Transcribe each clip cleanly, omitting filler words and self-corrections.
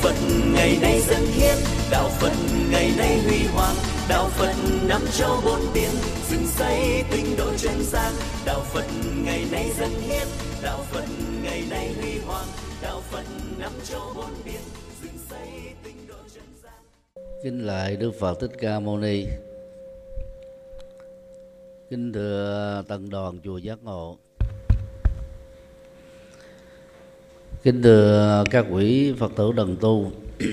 Phật ngày nay dân hiến, đạo Phật ngày nay huy hoàng, đạo Phật năm châu bốn biển, dựng xây tinh độ chân gian. Đạo Phật ngày nay dân hiến, đạo Phật ngày nay huy hoàng, đạo Phật năm châu bốn biển, dựng xây tinh độ chân gian. Kính lạy Đức Phật Thích Ca Mâu Ni. Kính thưa Tăng đoàn chùa Giác Ngộ. Kính thưa các quý Phật tử đồng tu.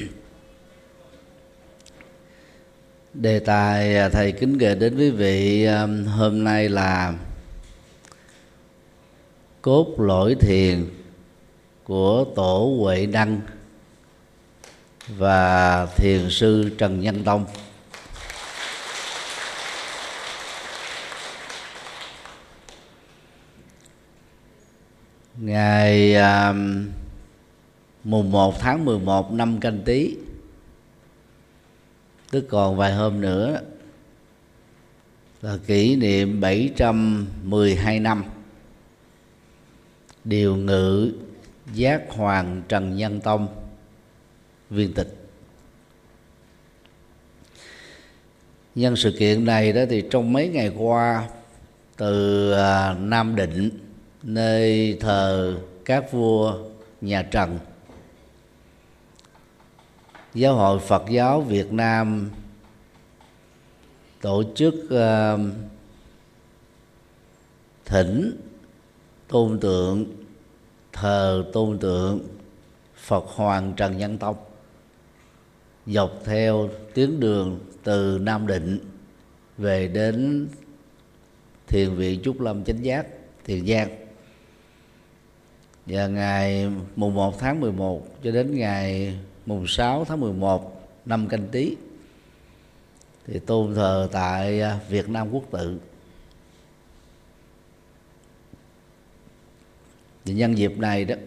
Đề tài thầy kính gửi đến quý vị hôm nay là cốt lõi thiền của Tổ Huệ Năng và thiền sư Trần Nhân Tông. Ngày mùng 1 tháng 11 năm Canh Tý, tức còn vài hôm nữa là kỷ niệm 712 năm điều ngự Giác Hoàng Trần Nhân Tông viên tịch. Nhân sự kiện này đó thì trong mấy ngày qua, từ Nam Định, nơi thờ các vua nhà Trần, Giáo hội Phật giáo Việt Nam tổ chức thỉnh tôn tượng, thờ tôn tượng Phật Hoàng Trần Nhân Tông dọc theo tuyến đường từ Nam Định về đến thiền viện Trúc Lâm Chánh Giác, Tiền Giang. Và ngày mùng 1 tháng 11 cho đến ngày mùng 6 tháng 11 năm Canh Tý thì tôn thờ tại Việt Nam Quốc Tự. Thì nhân dịp này đó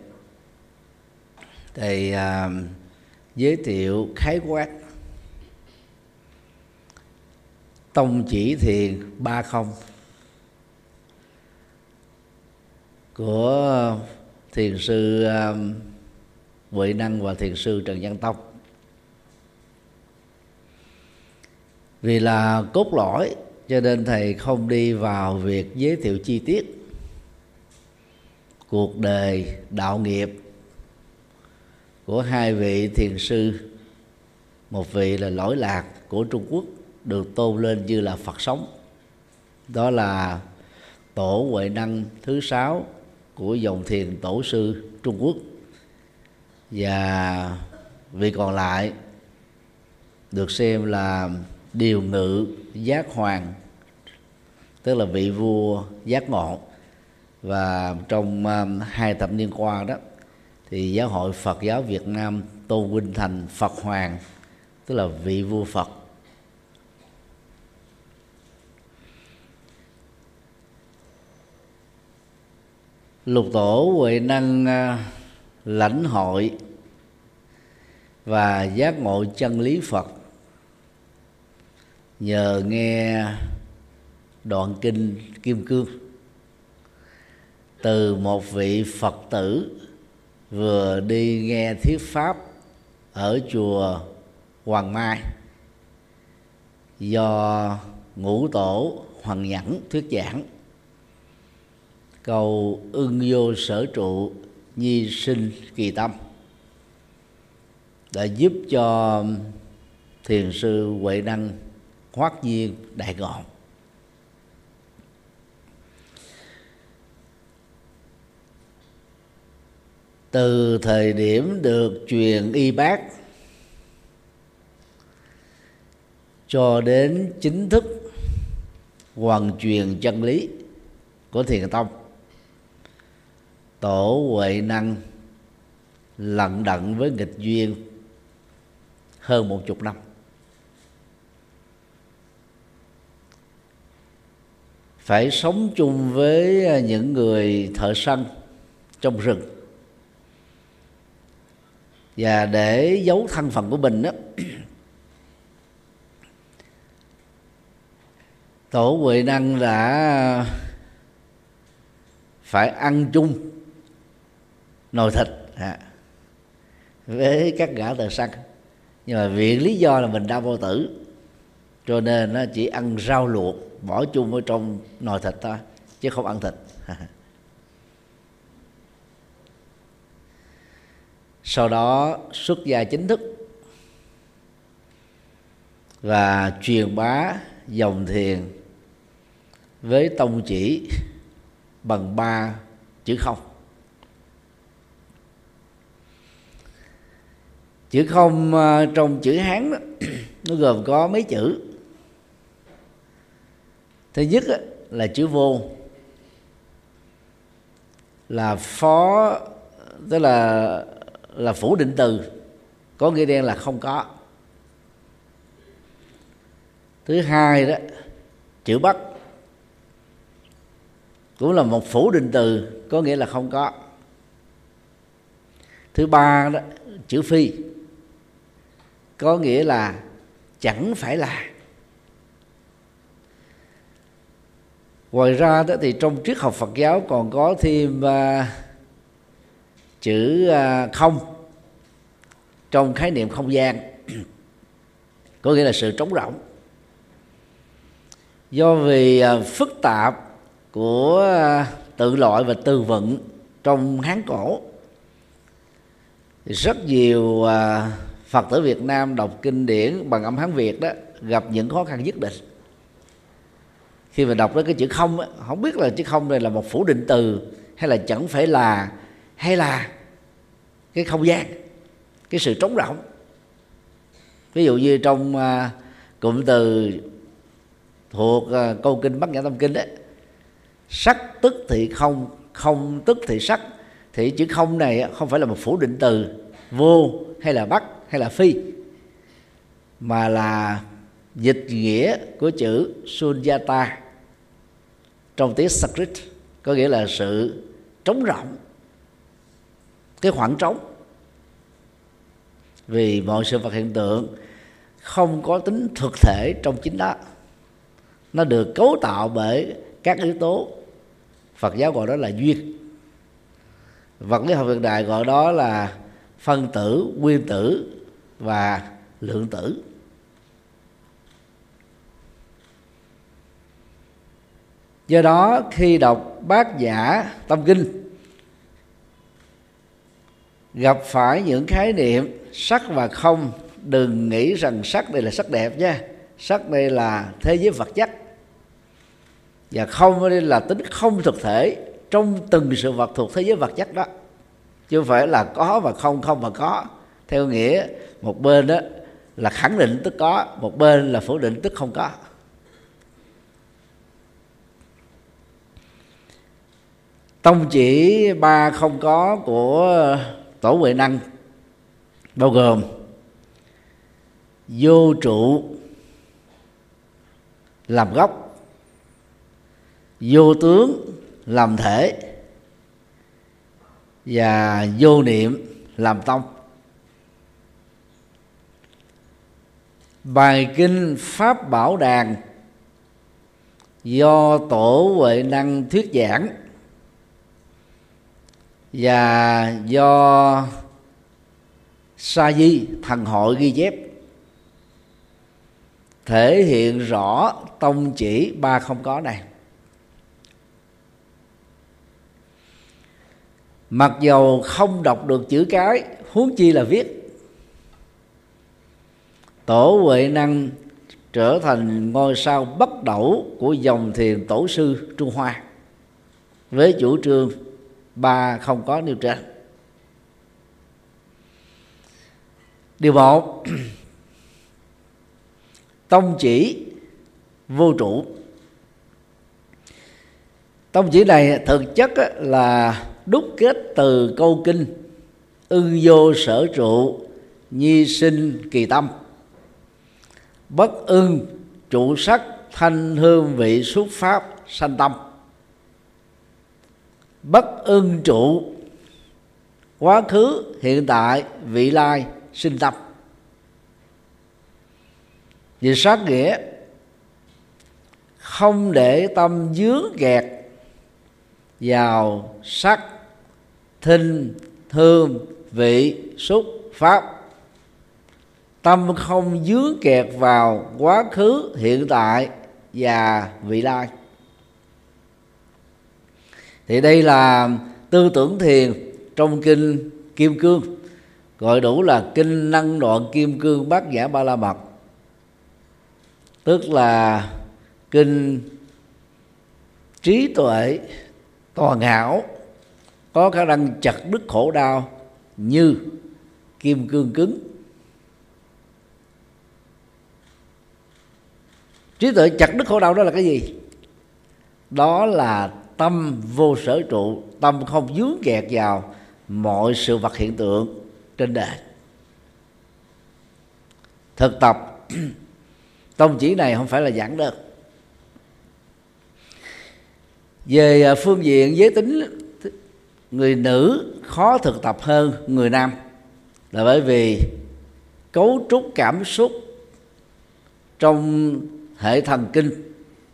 thì giới thiệu khái quát tông chỉ thiền 30 của thiền sư Huệ Năng và thiền sư Trần Nhân Tông. Vì là cốt lõi cho nên thầy không đi vào việc giới thiệu chi tiết cuộc đời đạo nghiệp của hai vị thiền sư. Một vị là lỗi lạc của Trung Quốc, được tôn lên như là Phật sống, đó là Tổ Huệ Năng thứ 6 của dòng thiền tổ sư Trung Quốc. Và vị còn lại được xem là điều ngự Giác Hoàng, tức là vị vua giác ngộ. Và trong 2 thập niên qua đó thì Giáo hội Phật giáo Việt Nam tôn vinh thành Phật Hoàng, tức là vị vua Phật. Lục tổ Huệ Năng lãnh hội và giác ngộ chân lý Phật nhờ nghe đoạn kinh Kim Cương từ một vị Phật tử vừa đi nghe thuyết pháp ở chùa Hoàng Mai do Ngũ Tổ Hoàng Nhẫn thuyết giảng. Câu ưng vô sở trụ, nhi sinh kỳ tâm đã giúp cho thiền sư Huệ Năng hoát nhiên đại ngộ. Từ thời điểm được truyền y bác cho đến chính thức hoàn truyền chân lý của Thiền Tông, Tổ Huệ Năng lận đận với nghịch duyên hơn 10 năm. Phải sống chung với những người thợ săn trong rừng. Và để giấu thân phận của mình đó, Tổ Huệ Năng đã phải ăn chung nồi thịt, với các gã thợ săn, nhưng mà viện lý do là mình đau bao tử, cho nên nó chỉ ăn rau luộc bỏ chung ở trong nồi thịt thôi, chứ không ăn thịt. Sau đó xuất gia chính thức và truyền bá dòng thiền với tông chỉ bằng 3 chữ không. Chữ không trong chữ Hán đó, nó gồm có mấy chữ. Thứ nhất là chữ vô, là phó, tức là phủ định từ, có nghĩa đen là không có. Thứ hai đó, chữ bất, cũng là một phủ định từ, có nghĩa là không có. Thứ ba đó, chữ phi, có nghĩa là chẳng phải là. Ngoài ra đó thì trong triết học Phật giáo còn có thêm chữ không trong khái niệm không gian, có nghĩa là sự trống rỗng. Do vì phức tạp của tự loại và từ vựng trong Hán cổ, thì rất nhiều Phật tử Việt Nam đọc kinh điển bằng âm Hán Việt đó gặp những khó khăn nhất định. Khi mà đọc đến cái chữ không á, không biết là chữ không này là một phủ định từ, hay là chẳng phải là, hay là cái không gian, cái sự trống rỗng. Ví dụ như trong cụm từ thuộc câu kinh Bát Nhã Tâm Kinh đấy, sắc tức thị không, không tức thị sắc, thì chữ không này không phải là một phủ định từ vô hay là bất hay là phi, mà là dịch nghĩa của chữ sunyata trong tiếng Sanskrit, có nghĩa là sự trống rỗng, cái khoảng trống. Vì mọi sự vật hiện tượng không có tính thực thể trong chính đó, nó được cấu tạo bởi các yếu tố. Phật giáo gọi đó là duyên, vật lý học hiện đại gọi đó là phân tử, nguyên tử và lượng tử. Do đó khi đọc Bát Nhã Tâm Kinh, gặp phải những khái niệm sắc và không, đừng nghĩ rằng sắc đây là sắc đẹp nha. Sắc đây là thế giới vật chất, và không đây là tính không thực thể trong từng sự vật thuộc thế giới vật chất đó, chứ không phải là có và không, không và có theo nghĩa một bên đó là khẳng định tức có, một bên là phủ định tức không có. Tông chỉ 3 không có của Tổ Huệ Năng bao gồm vô trụ làm gốc, vô tướng làm thể, và vô niệm làm tông. Bài kinh Pháp Bảo Đàn do Tổ Huệ Năng thuyết giảng và do Sa Di Thần Hội ghi chép, thể hiện rõ tông chỉ 3 không có này. Mặc dầu không đọc được chữ cái, huống chi là viết, Tổ Huệ Năng trở thành ngôi sao bất đẩu của dòng thiền tổ sư Trung Hoa với chủ trương 3 không có nêu trên. Điều 1, tông chỉ vô trụ. Tông chỉ này thực chất là đúc kết từ câu kinh ưng vô sở trụ, nhi sinh kỳ tâm, bất ưng trụ sắc, thanh hương vị xuất pháp sanh tâm. Bất ưng trụ quá khứ, hiện tại, vị lai sinh tâm. Vì sát nghĩa không để tâm dướng kẹt vào sắc, thinh, hương, vị, xúc, pháp, tâm không dướng kẹt vào quá khứ, hiện tại và vị lai. Thì đây là tư tưởng thiền trong kinh Kim Cương, gọi đủ là kinh Năng Đoạn Kim Cương Bát Nhã Ba La Mật, tức là kinh trí tuệ toàn hảo, có khả năng chặt đứt khổ đau như kim cương cứng. Trí tuệ chặt đứt khổ đau đó là cái gì? Đó là tâm vô sở trụ, tâm không dướng kẹt vào mọi sự vật hiện tượng trên đời. Thực tập tông chỉ này không phải là giản đơn. Về phương diện giới tính, người nữ khó thực tập hơn người nam, là bởi vì cấu trúc cảm xúc trong hệ thần kinh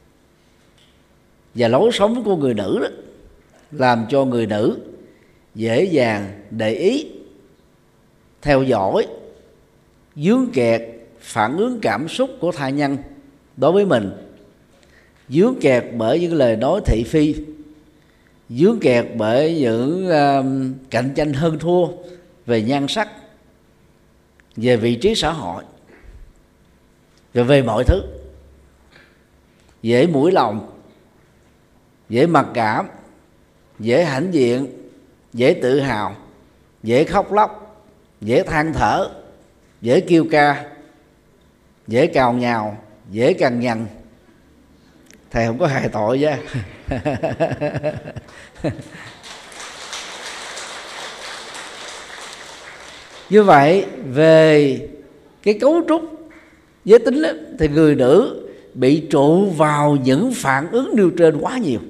và lối sống của người nữ đó, làm cho người nữ dễ dàng để ý, theo dõi, dướng kẹt phản ứng cảm xúc của thai nhân đối với mình, dướng kẹt bởi những lời nói thị phi, dướng kẹt bởi những cạnh tranh hơn thua về nhan sắc, về vị trí xã hội và về mọi thứ. Dễ mũi lòng, dễ mặc cảm, dễ hãnh diện, dễ tự hào, dễ khóc lóc, dễ than thở, dễ kêu ca, dễ cào nhào, dễ cằn nhằn. Thầy không có hại tội chứ. Như vậy về cái cấu trúc giới tính đó, thì người nữ bị trụ vào những phản ứng nêu trên quá nhiều.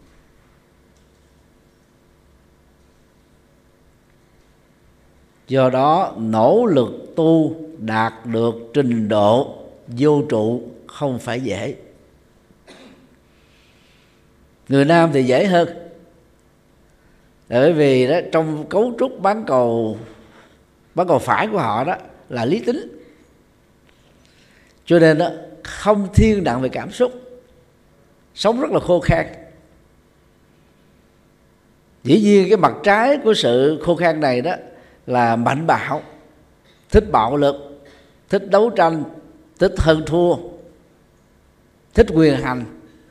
Do đó nỗ lực tu đạt được trình độ vô trụ không phải dễ. Người nam thì dễ hơn, bởi vì đó trong cấu trúc bán cầu phải của họ đó là lý tính, cho nên đó không thiên nặng về cảm xúc, sống rất là khô khan. Dĩ nhiên cái mặt trái của sự khô khan này đó là mạnh bạo, thích bạo lực, thích đấu tranh, thích hơn thua, thích quyền hành,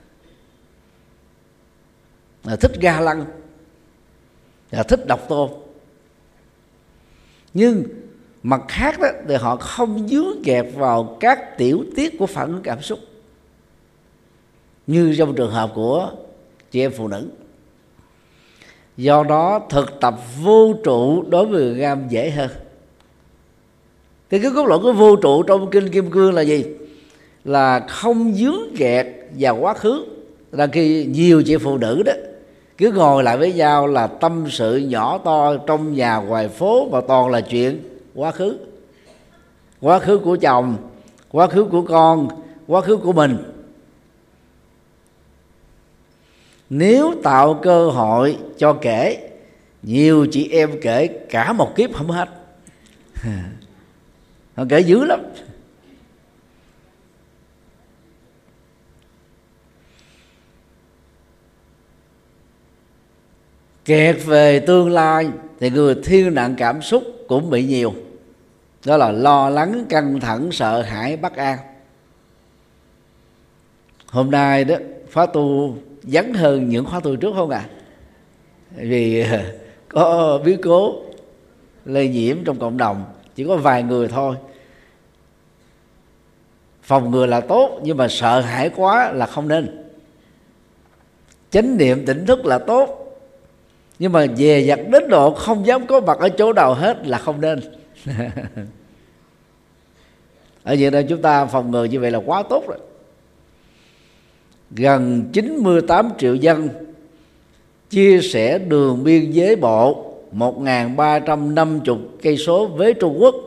thích ga lăng, thích độc tôn. Nhưng mặt khác đó thì họ không dướng kẹt vào các tiểu tiết của phản ứng cảm xúc như trong trường hợp của chị em phụ nữ. Do đó thực tập vô trụ đối với người nam dễ hơn. Thì cái cốt lõi của vô trụ trong kinh Kim Cương là gì? Là không dướng kẹt vào quá khứ. Là khi nhiều chị phụ nữ đó cứ ngồi lại với nhau là tâm sự nhỏ to trong nhà ngoài phố, và toàn là chuyện quá khứ. Quá khứ của chồng, quá khứ của con, quá khứ của mình. Nếu tạo cơ hội cho kể, nhiều chị em kể cả một kiếp không hết. Họ kể dữ lắm. Kẹt về tương lai thì người thiên nặng cảm xúc cũng bị nhiều. Đó là lo lắng, căng thẳng, sợ hãi, bất an. Hôm nay đó khóa tu vắng hơn những khóa tu trước không ạ? Vì có biến cố lây nhiễm trong cộng đồng, chỉ có vài người thôi. Phòng ngừa là tốt, nhưng mà sợ hãi quá là không nên. Chánh niệm tỉnh thức là tốt, nhưng mà dè dặt đến độ không dám có mặt ở chỗ nào hết là không nên. Ở Việt Nam chúng ta phòng ngừa như vậy là quá tốt rồi. Gần 98 triệu dân chia sẻ đường biên giới bộ 1.350 cây số với Trung Quốc,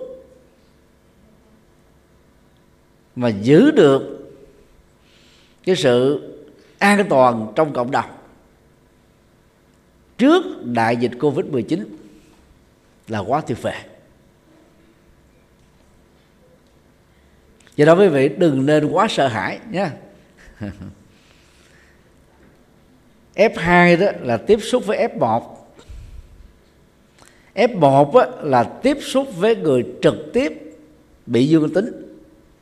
mà giữ được cái sự an toàn trong cộng đồng trước đại dịch Covid-19 là quá tuyệt vời. Do đó quý vị đừng nên quá sợ hãi nhé. F2 đó là tiếp xúc với F1. F1 á, là tiếp xúc với người trực tiếp bị dương tính.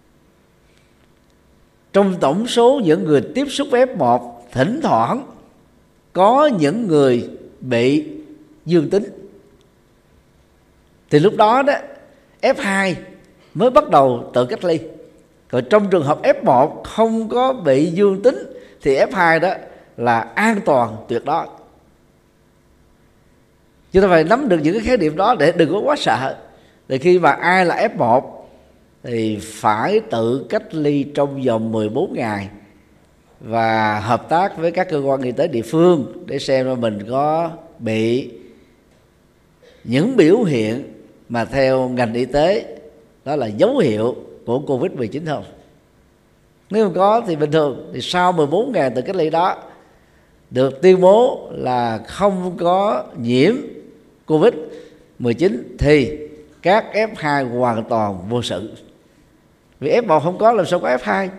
Trong tổng số những người tiếp xúc với F1, thỉnh thoảng có những người bị dương tính, thì lúc đó đó F2 mới bắt đầu tự cách ly. Còn trong trường hợp F1 không có bị dương tính thì F2 đó là an toàn tuyệt đối. Chúng ta phải nắm được những cái khái niệm đó để đừng có quá sợ. Thì khi mà ai là F1 thì phải tự cách ly trong vòng 14 ngày và hợp tác với các cơ quan y tế địa phương để xem là mình có bị những biểu hiện mà theo ngành y tế đó là dấu hiệu của Covid-19 không. Nếu không có thì bình thường. Thì sau 14 ngày tự cách ly đó được tuyên bố là không có nhiễm Covid-19 thì các F2 hoàn toàn vô sự. Vì F1 không có làm sao có F2.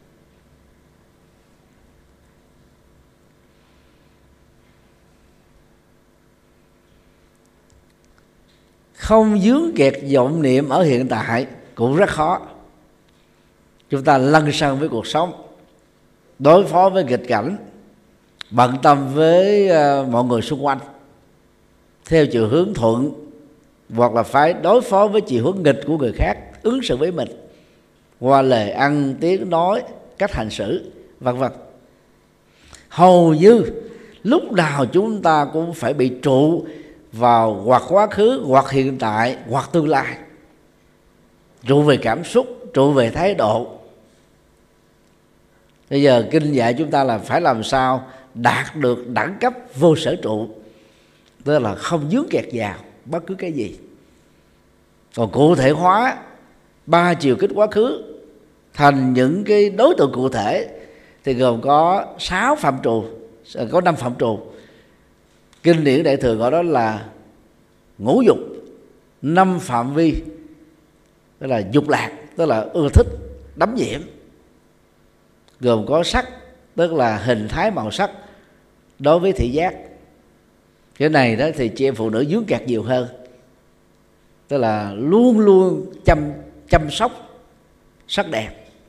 Không vướng kẹt vọng niệm ở hiện tại cũng rất khó. Chúng ta lăn xăng với cuộc sống, đối phó với nghịch cảnh, bận tâm với mọi người xung quanh theo chiều hướng thuận, hoặc là phải đối phó với chiều hướng nghịch của người khác, ứng xử với mình qua lời ăn, tiếng nói, cách hành xử, vân vân. Hầu như lúc nào chúng ta cũng phải bị trụ vào hoặc quá khứ, hoặc hiện tại, hoặc tương lai. Trụ về cảm xúc, trụ về thái độ. Bây giờ kinh dạy chúng ta là phải làm sao đạt được đẳng cấp vô sở trụ, tức là không vướng kẹt vào bất cứ cái gì. Còn cụ thể hóa 3 chiều kích quá khứ thành những cái đối tượng cụ thể thì gồm có 6 phạm trù, có 5 phạm trù. Kinh điển Đại Thừa gọi đó là ngũ dục, 5 phạm vi, tức là dục lạc, tức là ưa thích, đắm nhiễm, gồm có sắc, tức là hình thái màu sắc đối với thị giác. Cái này đó thì chị em phụ nữ vướng kẹt nhiều hơn, tức là luôn luôn chăm sóc sắc đẹp.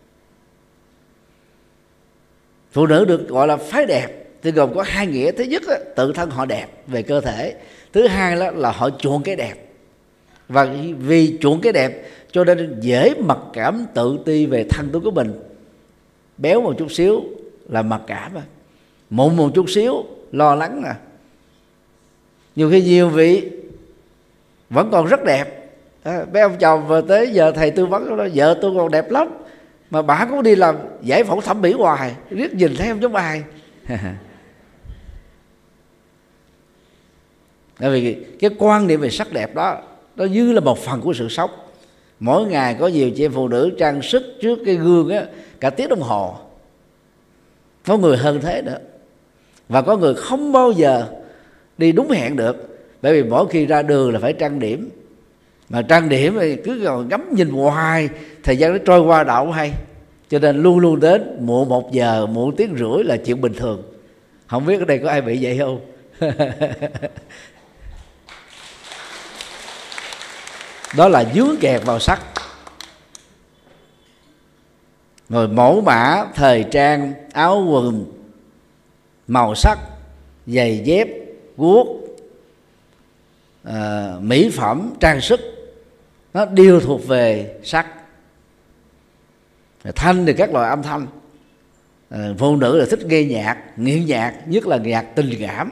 Phụ nữ được gọi là phái đẹp thì gồm có 2 nghĩa. Thứ nhất là tự thân họ đẹp về cơ thể, thứ hai là họ chuộng cái đẹp, và vì chuộng cái đẹp cho nên dễ mặc cảm tự ti về thân tướng của mình. Béo một chút xíu là mặc cảm, mụn một chút xíu lo lắng nè. Nhiều khi nhiều vị vẫn còn rất đẹp, mấy ông chồng và tới giờ thầy tư vấn đó, vợ tôi còn đẹp lắm, mà bà cũng đi làm giải phẫu thẩm mỹ hoài, riết nhìn thấy không giống ai. Bởi vì cái quan niệm về sắc đẹp đó nó như là một phần của sự sống. Mỗi ngày có nhiều chị em phụ nữ trang sức trước cái gương á, cả tiếng đồng hồ. Có người hơn thế nữa. Và có người không bao giờ đi đúng hẹn được, bởi vì mỗi khi ra đường là phải trang điểm. Mà trang điểm thì cứ ngắm nhìn hoài, thời gian nó trôi qua đâu không hay. Cho nên luôn luôn đến muộn 1 giờ, muộn 1 tiếng rưỡi là chuyện bình thường. Không biết ở đây có ai bị vậy không? Đó là vướng kẹt vào sắc. Rồi mẫu mã, thời trang, áo quần, màu sắc, giày dép, guốc, mỹ phẩm, trang sức, nó đều thuộc về sắc. Thanh thì các loại âm thanh. Phụ nữ là thích nghe nhạc, nghiện nhạc, nhất là nhạc tình cảm.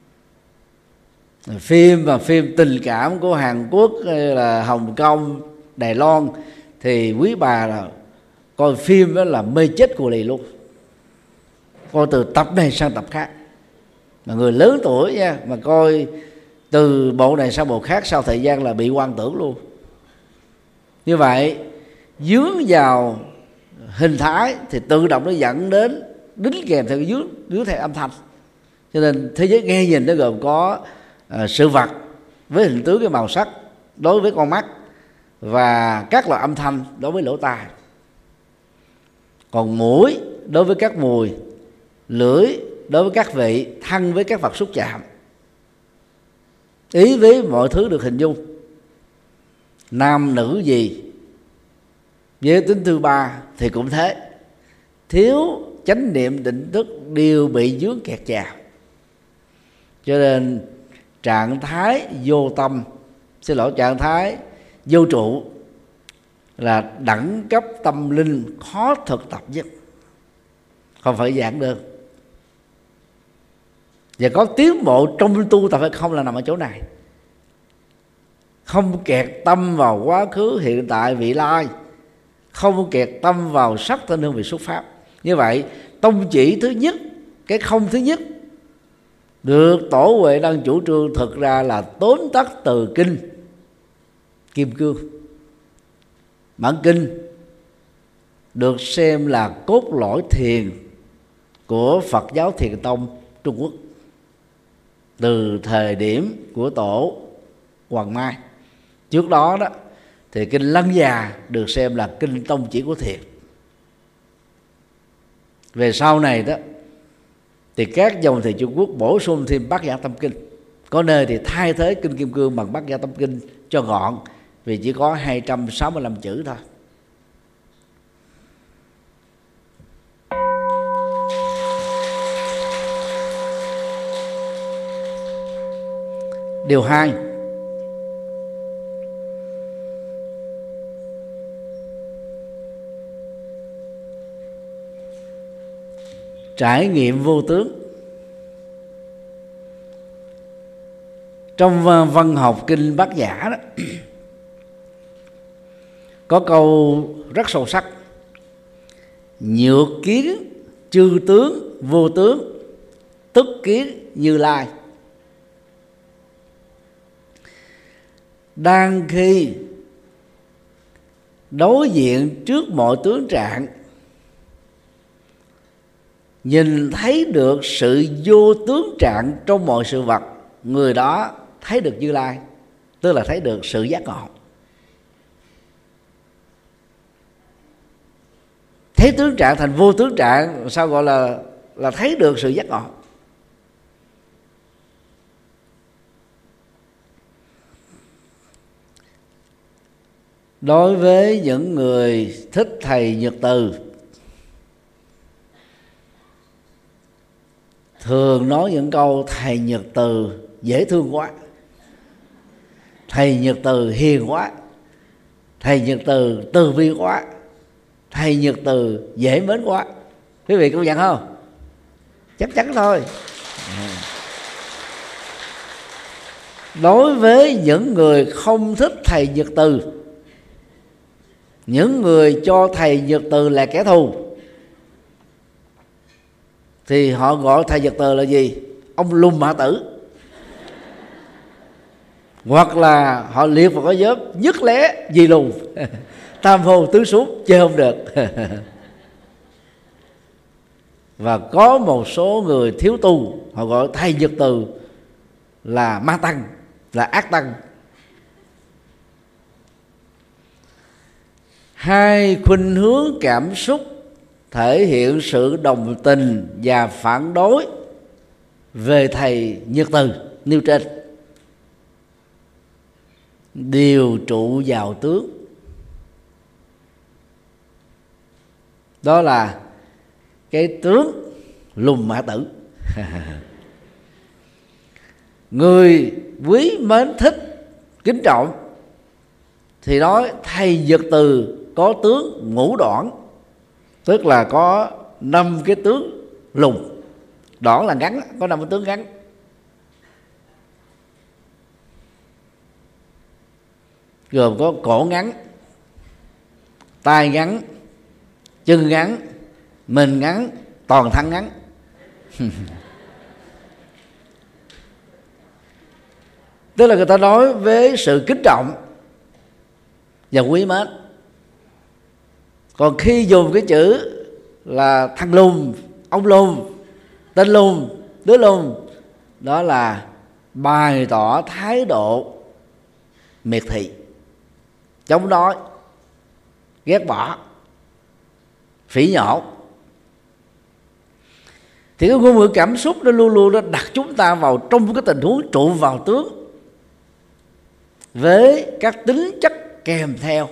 Phim và phim tình cảm của Hàn Quốc hay là Hồng Kông, Đài Loan thì quý bà là coi phim đó là mê chết của lì luôn, coi từ tập này sang tập khác. Mà người lớn tuổi nha, mà coi từ bộ này sang bộ khác sau thời gian là bị hoang tưởng luôn. Như vậy dướng vào hình thái thì tự động nó dẫn đến đính kèm theo dướng theo âm thanh. Cho nên thế giới nghe nhìn nó gồm có sự vật với hình tướng, cái màu sắc đối với con mắt, và các loại âm thanh đối với lỗ tai. Còn mũi đối với các mùi, lưỡi đối với các vị, thân với các vật xúc chạm, ý với mọi thứ được hình dung, nam nữ gì, giới tính thứ ba thì cũng thế. Thiếu chánh niệm định thức đều bị vướng kẹt vào. Cho nên trạng thái vô tâm, trạng thái vô trụ là đẳng cấp tâm linh khó thực tập nhất, không phải giản đơn. Và có tiến bộ trong tu tập hay không là nằm ở chỗ này. Không kẹt tâm vào quá khứ, hiện tại, vị lai, không kẹt tâm vào sắc thanh hương vị xuất pháp. Như vậy tông chỉ thứ nhất, cái không thứ nhất được Tổ Huệ Năng chủ trương thực ra là tóm tắt từ kinh Kim Cương. Bản kinh được xem là cốt lõi thiền của Phật giáo Thiền Tông Trung Quốc từ thời điểm của Tổ Hoàng Mai. Trước đó thì kinh Lăng Già được xem là kinh tông chỉ của thiền. Về sau này thì các dòng thiền Trung Quốc bổ sung thêm Bát Nhã Tâm Kinh, có nơi thì thay thế kinh Kim Cương bằng Bát Nhã Tâm Kinh cho gọn, vì chỉ có 265 chữ thôi. Điều 2, trải nghiệm vô tướng. Trong văn học kinh Bát Nhã có câu rất sâu sắc: nhược kiến chư tướng vô tướng, tức kiến Như Lai. Đang khi đối diện trước mọi tướng trạng, nhìn thấy được sự vô tướng trạng trong mọi sự vật, người đó thấy được Như Lai, tức là thấy được sự giác ngộ. Thấy tướng trạng thành vô tướng trạng, sao gọi là thấy được sự giác ngộ? Đối với những người thích thầy Nhật Từ, thường nói những câu thầy Nhật Từ dễ thương quá, thầy Nhật Từ hiền quá, thầy Nhật Từ từ bi quá, thầy Nhật Từ dễ mến quá. Quý vị công nhận không? Chắc chắn thôi. Đối với những người không thích thầy Nhật Từ, những người cho thầy Nhật Từ là kẻ thù, thì họ gọi thầy Nhật Từ là gì? Ông Lùn Mã Tử. Hoặc là họ liệt vào cái nhóm nhất lé gì lùn, tam vô tứ xuống, chơi không được. Và có một số người thiếu tu, họ gọi thầy Nhật Từ là ma tăng, là ác tăng. Hai khuynh hướng cảm xúc thể hiện sự đồng tình và phản đối về thầy Nhật Từ nêu trên đều trụ vào tướng, đó là cái tướng Lùn Mã Tử. Người quý mến thích kính trọng thì nói thầy Nhật Từ có tướng ngũ đoản, tức là có 5 cái tướng lùn, đoản là ngắn, có 5 cái tướng ngắn. Gồm có cổ ngắn, tai ngắn, chân ngắn, mình ngắn, toàn thân ngắn. Tức là người ta nói với sự kính trọng và quý mến. Còn khi dùng cái chữ là thằng lùn, ông lùn, tên lùn, đứa lùn, đó là bày tỏ thái độ miệt thị, chống đối, ghét bỏ, phỉ nhổ. Thì cái ngôn ngữ cảm xúc nó luôn luôn nó đặt chúng ta vào trong cái tình huống trụ vào tướng với các tính chất kèm theo.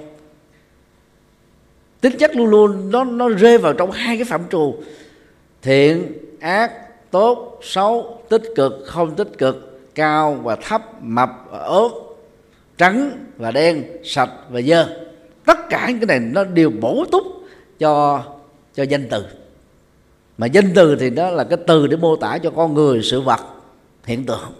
Tính chất luôn luôn nó rơi vào trong hai cái phạm trù: thiện, ác, tốt, xấu, tích cực, không tích cực, cao và thấp, mập và ốm, trắng và đen, sạch và dơ. Tất cả những cái này nó đều bổ túc cho danh từ. Mà danh từ thì đó là cái từ để mô tả cho con người, sự vật, hiện tượng,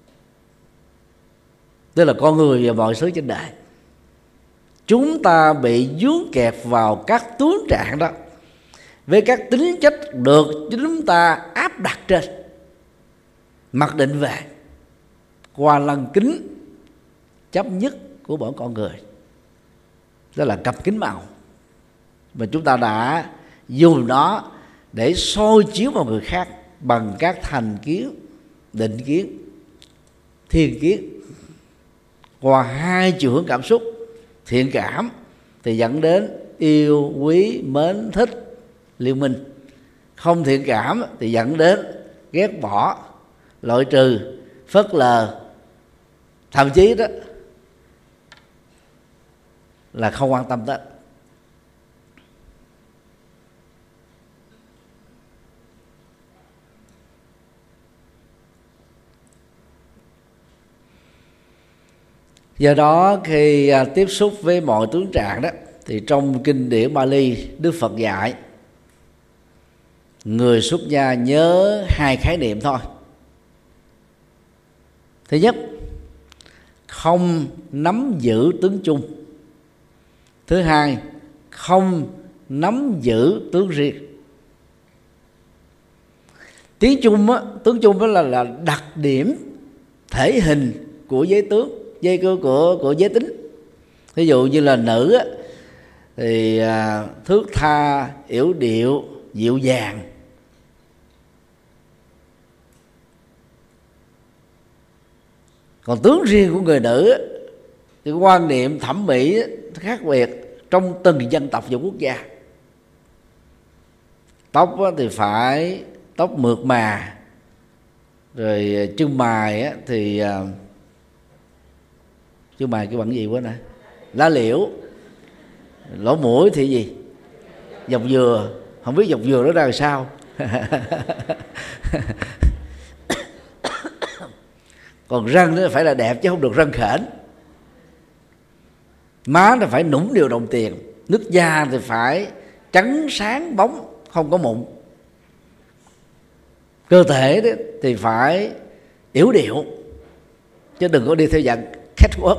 tức là con người và mọi thứ trên đời. Chúng ta bị vướng kẹp vào các tướng trạng đó với các tính chất được chúng ta áp đặt trên, mặc định về qua lăng kính chấp nhất của mỗi con người, đó là cặp kính màu mà chúng ta đã dùng nó để soi chiếu vào người khác bằng các thành kiến, định kiến, thiên kiến. Qua hai chiều hướng cảm xúc: thiện cảm thì dẫn đến yêu, quý, mến, thích, liên minh; không thiện cảm thì dẫn đến ghét bỏ, loại trừ, phớt lờ, thậm chí đó là không quan tâm tới. Do đó khi tiếp xúc với mọi tướng trạng đó, thì trong kinh điển Bali, Đức Phật dạy người xuất gia nhớ hai khái niệm thôi. Thứ nhất, không nắm giữ tướng chung. Thứ hai, không nắm giữ tướng riêng. Tướng chung đó là đặc điểm thể hình của giới tướng, dây cơ của giới tính. Ví dụ như là nữ thì thước tha, yểu điệu, dịu dàng. Còn tướng riêng của người nữ thì quan niệm thẩm mỹ khác biệt trong từng dân tộc và quốc gia. Tóc thì phải tóc mượt mà, rồi chân mày thì chứ mày cái bằng gì quá nè, lá liễu. Lỗ mũi thì gì, dọc dừa. Không biết dọc dừa nó ra làm sao. Còn răng nó phải là đẹp chứ không được răng khểnh. Má nó phải nũng điều đồng tiền. Nước da thì phải trắng sáng bóng, không có mụn. Cơ thể đó thì phải yểu điệu, chứ đừng có đi theo dạng catwalk.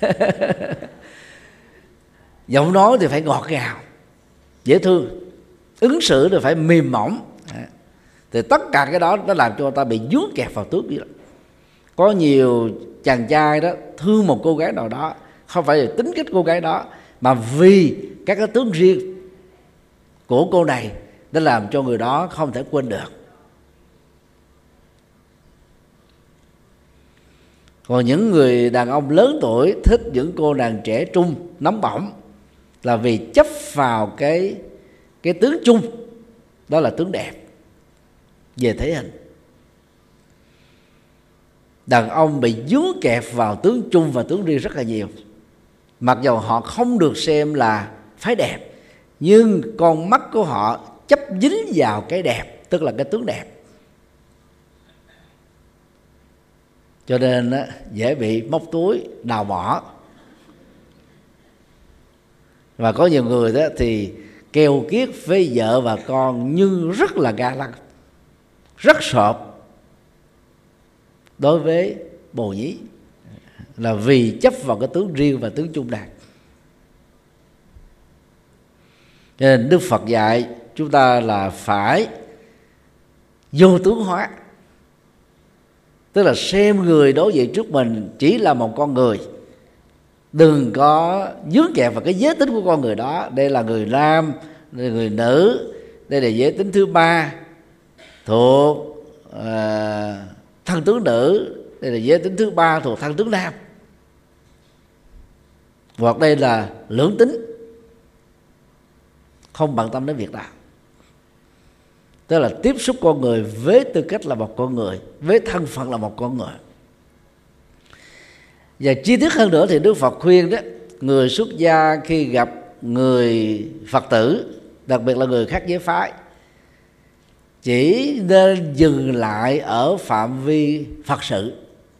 Giọng nói thì phải ngọt ngào, dễ thương. Ứng xử thì phải mềm mỏng. Thì tất cả cái đó nó làm cho ta bị vướng kẹt vào tướng vậy đó. Có nhiều chàng trai đó thương một cô gái nào đó, không phải là tính cách cô gái đó, mà vì các cái tướng riêng của cô này đã làm cho người đó không thể quên được. Còn những người đàn ông lớn tuổi thích những cô nàng trẻ trung, nóng bỏng là vì chấp vào cái tướng chung, đó là tướng đẹp về thể hình. Đàn ông bị vướng kẹp vào tướng chung và tướng riêng rất là nhiều. Mặc dù họ không được xem là phái đẹp, nhưng con mắt của họ chấp dính vào cái đẹp, tức là cái tướng đẹp. Cho nên dễ bị móc túi, đào mỏ. Và có nhiều người đó thì keo kiết với vợ và con nhưng rất là ga lăng, rất sộp đối với bồ nhí, là vì chấp vào cái tướng riêng và tướng chung này. Cho nên Đức Phật dạy chúng ta là phải vô tướng hóa, tức là xem người đối diện trước mình chỉ là một con người, đừng có dướng kẹt vào cái giới tính của con người đó. Đây là người nam, đây là người nữ, đây là giới tính thứ ba thuộc thân tướng nữ, đây là giới tính thứ ba thuộc thân tướng nam, hoặc đây là lưỡng tính. không bận tâm đến việc đó. Tức là tiếp xúc con người với tư cách là một con người, với thân phận là một con người. Và chi tiết hơn nữa thì Đức Phật khuyên đó, người xuất gia khi gặp người Phật tử, đặc biệt là người khác giới phái, chỉ nên dừng lại ở phạm vi Phật sự.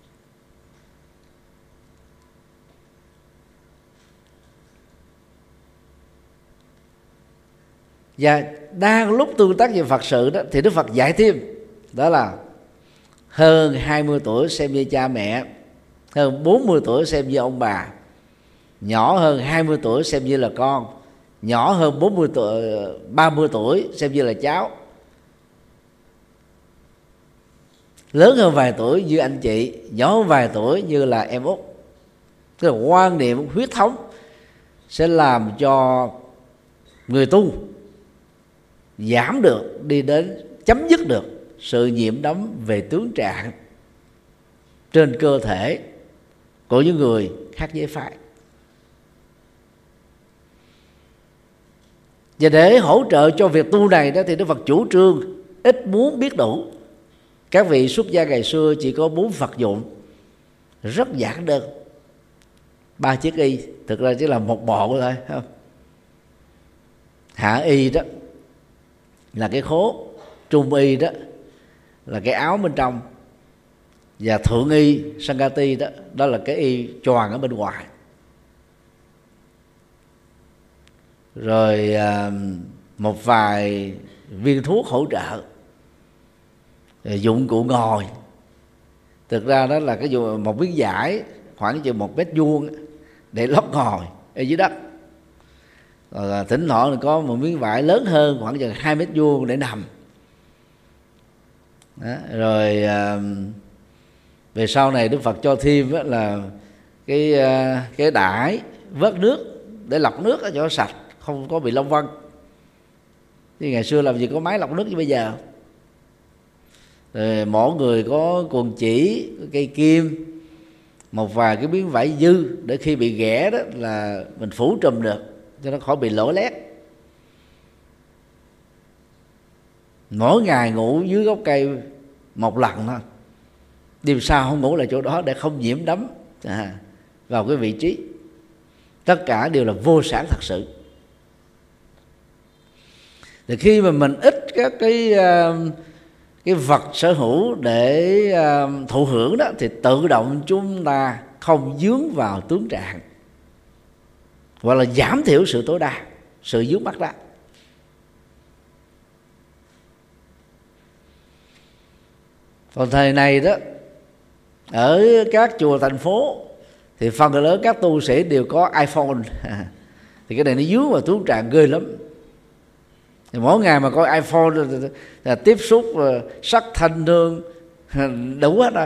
Và đang lúc tương tác về Phật sự đó, thì Đức Phật dạy thêm, đó là hơn 20 tuổi xem như cha mẹ, hơn 40 tuổi xem như ông bà, nhỏ hơn 20 tuổi xem như là con, nhỏ hơn 30 tuổi xem như là cháu, lớn hơn vài tuổi như anh chị, nhỏ hơn vài tuổi như là em út. Tức là quan niệm huyết thống sẽ làm cho người tu giảm được, đi đến chấm dứt được sự nhiễm đấm về tướng trạng trên cơ thể của những người khác giới phái. Và để hỗ trợ cho việc tu này đó, thì Đức Phật chủ trương ít muốn biết đủ. Các vị xuất gia ngày xưa chỉ có 4 Phật dụng rất giản đơn, 3 chiếc y, thực ra chỉ là một bộ thôi, không? Hạ y đó là cái khố, trung y đó là cái áo bên trong, và thượng y Sangati đó là cái y choàng ở bên ngoài. Rồi một vài viên thuốc hỗ trợ, rồi dụng cụ ngồi. Thực ra đó là cái một miếng vải khoảng chừng 1 mét vuông để lót ngồi ở dưới đất. Rồi thỉnh thoảng có một miếng vải lớn hơn khoảng chừng 2 mét vuông để nằm. Đó. Rồi về sau này Đức Phật cho thêm là cái đãi vớt nước để lọc nước ở chỗ sạch, không có bị long vân. Thì ngày xưa làm gì có máy lọc nước như bây giờ. Rồi mỗi người có cuồng chỉ, cây kim, một vài cái miếng vải dư để khi bị ghẻ đó là mình phủ trùm được cho nó khỏi bị lỗ lét. Mỗi ngày ngủ dưới gốc cây một lần thôi, đêm sau không ngủ lại chỗ đó để không nhiễm đấm vào cái vị trí. Tất cả đều là vô sản thật sự. Thì khi mà mình ít các cái vật sở hữu để thụ hưởng đó, thì tự động chúng ta không dướng vào tướng trạng, hoặc là giảm thiểu sự tối đa sự vướng mắc đó. Còn thời này đó, ở các chùa thành phố thì phần lớn các tu sĩ đều có iPhone. Thì cái này nó dướng vào tướng trạng ghê lắm. Thì mỗi ngày mà coi iPhone là tiếp xúc sắc thanh hương đủ hết rồi.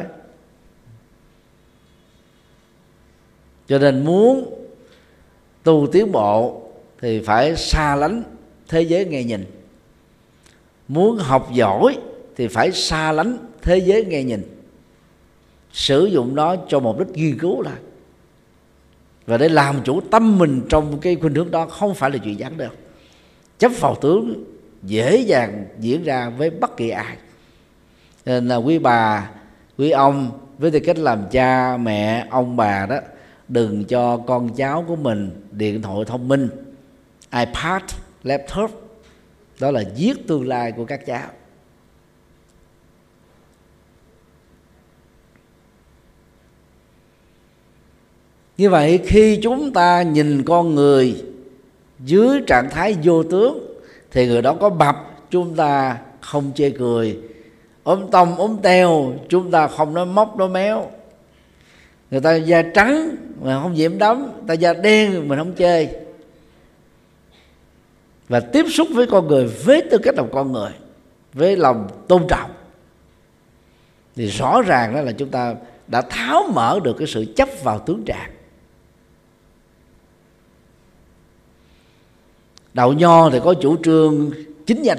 Cho nên muốn tu tiến bộ thì phải xa lánh thế giới nghe nhìn. Muốn học giỏi thì phải xa lánh thế giới nghe nhìn, sử dụng nó cho mục đích nghiên cứu là. Và để làm chủ tâm mình trong cái khuynh hướng đó không phải là chuyện giản đơn. Chấp vào tướng dễ dàng diễn ra với bất kỳ ai. Nên là quý bà, quý ông với tư cách làm cha, mẹ, ông bà đó, đừng cho con cháu của mình điện thoại thông minh, iPad, laptop. Đó là giết tương lai của các cháu. Như vậy khi chúng ta nhìn con người dưới trạng thái vô tướng thì người đó có bập chúng ta không chê cười, ốm tông ốm teo chúng ta không nói móc nói méo. Người ta da trắng mà không nhiễm đấm, người ta da đen mình không chê. Và tiếp xúc với con người với tư cách là con người, với lòng tôn trọng, thì rõ ràng đó là chúng ta đã tháo mở được cái sự chấp vào tướng trạng. Đạo Nho thì có chủ trương chính danh,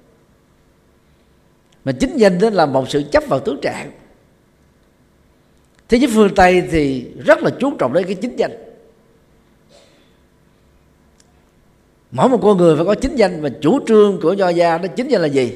mà chính danh đó là một sự chấp vào tướng trạng. Thế giới phương Tây thì rất là chú trọng đến cái chính danh. Mỗi một con người phải có chính danh, và chủ trương của Nho gia đó chính danh là gì?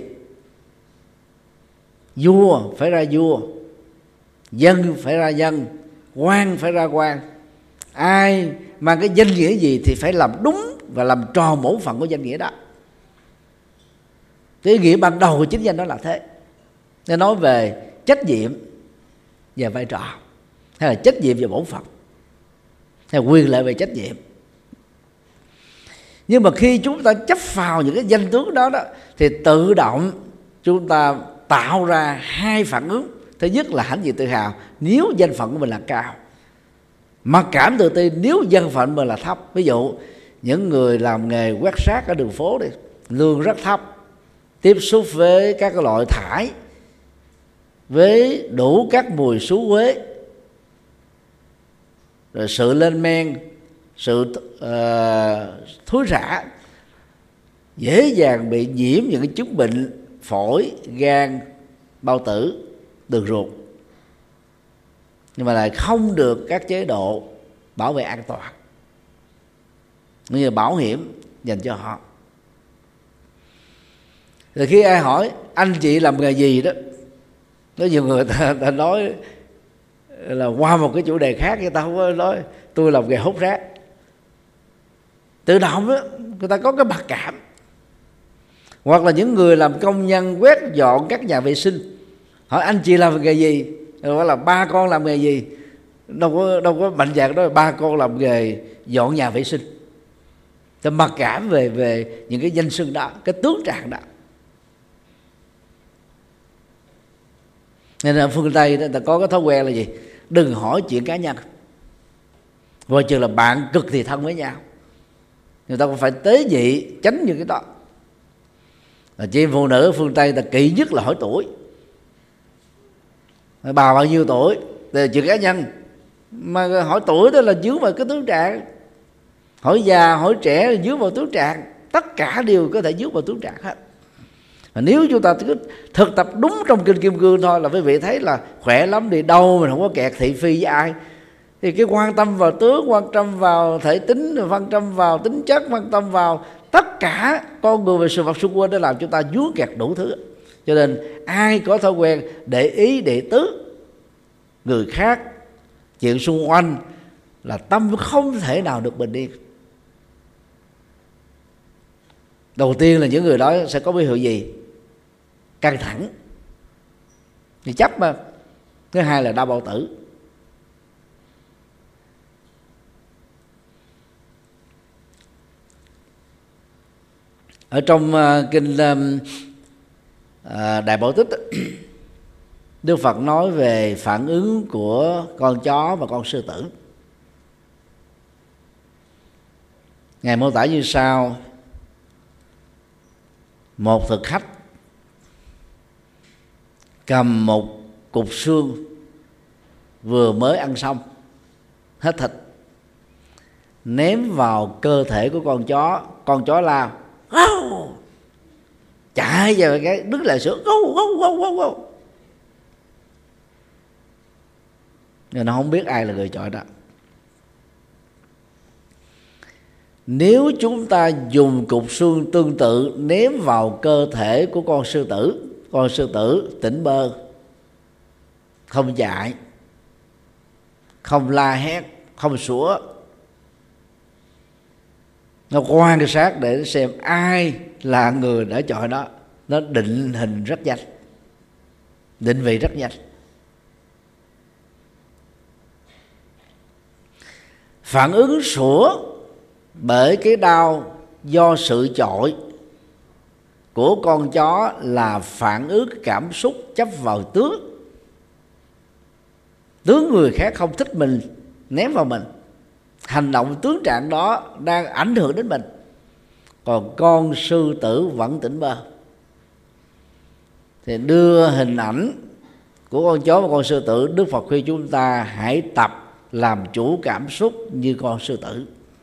Vua phải ra vua, dân phải ra dân, quan phải ra quan. Ai mang cái danh nghĩa gì thì phải làm đúng và làm tròn bổn phận của danh nghĩa đó. Cái ý nghĩa ban đầu của chính danh đó là thế. Nên nói về trách nhiệm và vai trò, hay là trách nhiệm và bổn phận, hay là quyền lợi về trách nhiệm. Nhưng mà khi chúng ta chấp vào những cái danh tướng đó thì tự động chúng ta tạo ra hai phản ứng. Thứ nhất là hãnh diện tự hào nếu danh phận của mình là cao, mặc cảm tự ti nếu danh phận mình là thấp. Ví dụ những người làm nghề quét rác ở đường phố đi, lương rất thấp, tiếp xúc với các loại thải, với đủ các mùi xú uế, rồi sự lên men, sự thối rã, dễ dàng bị nhiễm những cái chứng bệnh phổi, gan, bao tử, đường ruột, nhưng mà lại không được các chế độ bảo vệ an toàn như là bảo hiểm dành cho họ. Rồi khi ai hỏi anh chị làm nghề gì đó, có nhiều người ta nói là qua một cái chủ đề khác, người ta không có nói tôi làm nghề hút rác. Tự động đó, người ta có cái mặc cảm. Hoặc là những người làm công nhân quét dọn các nhà vệ sinh, hỏi anh chị làm nghề gì, hoặc là ba con làm nghề gì, đâu có mạnh dạn đó ba con làm nghề dọn nhà vệ sinh. Ta mặc cảm về những cái danh xưng đó, cái tướng trạng đó. Nên là phương Tây người ta có cái thói quen là gì? Đừng hỏi chuyện cá nhân, coi chừng là bạn cực thì thân với nhau. Người ta cũng phải tế nhị tránh những cái đó. Chị em phụ nữ phương Tây ta kỵ nhất là hỏi tuổi. Bà bao nhiêu tuổi thì chuyện cá nhân, mà hỏi tuổi đó là dướng vào cái tướng trạng. Hỏi già hỏi trẻ là dướng vào tướng trạng. Tất cả đều có thể dướng vào tướng trạng hết. Và nếu chúng ta cứ thực tập đúng trong kinh Kim Cương thôi là quý vị thấy là khỏe lắm, đi đâu mình không có kẹt thị phi với ai. Thì cái quan tâm vào tướng, quan tâm vào thể tính, quan tâm vào tính chất, quan tâm vào tất cả con người và sự vật xung quanh để làm chúng ta vướng kẹt đủ thứ. Cho nên ai có thói quen để ý đệ tứ người khác, chuyện xung quanh là tâm không thể nào được bình yên. Đầu tiên là những người đó sẽ có biểu hiện gì? Căng thẳng, thì chấp mà. Thứ hai là đau bao tử. Ở trong kinh Đại Bảo Tích, Đức Phật nói về phản ứng của con chó và con sư tử. Ngài mô tả như sau: một thực khách cầm một cục xương vừa mới ăn xong, hết thịt, ném vào cơ thể của con chó lao, chạy vào cái đứng lại sữa, nhưng nó không biết ai là người chọi đó. Nếu chúng ta dùng cục xương tương tự ném vào cơ thể của con sư tử tỉnh bơ, không chạy, không la hét, không sủa, nó quan sát để xem ai là người đã chọi đó, nó định hình rất nhanh, định vị rất nhanh. Phản ứng sủa bởi cái đau do sự chọi của con chó là phản ứng cảm xúc chấp vào tướng người khác không thích mình ném vào mình. Hành động tướng trạng đó đang ảnh hưởng đến mình. Còn con sư tử vẫn tỉnh bơ. Thì đưa hình ảnh của con chó và con sư tử, Đức Phật khuyên chúng ta hãy tập làm chủ cảm xúc như con sư tử.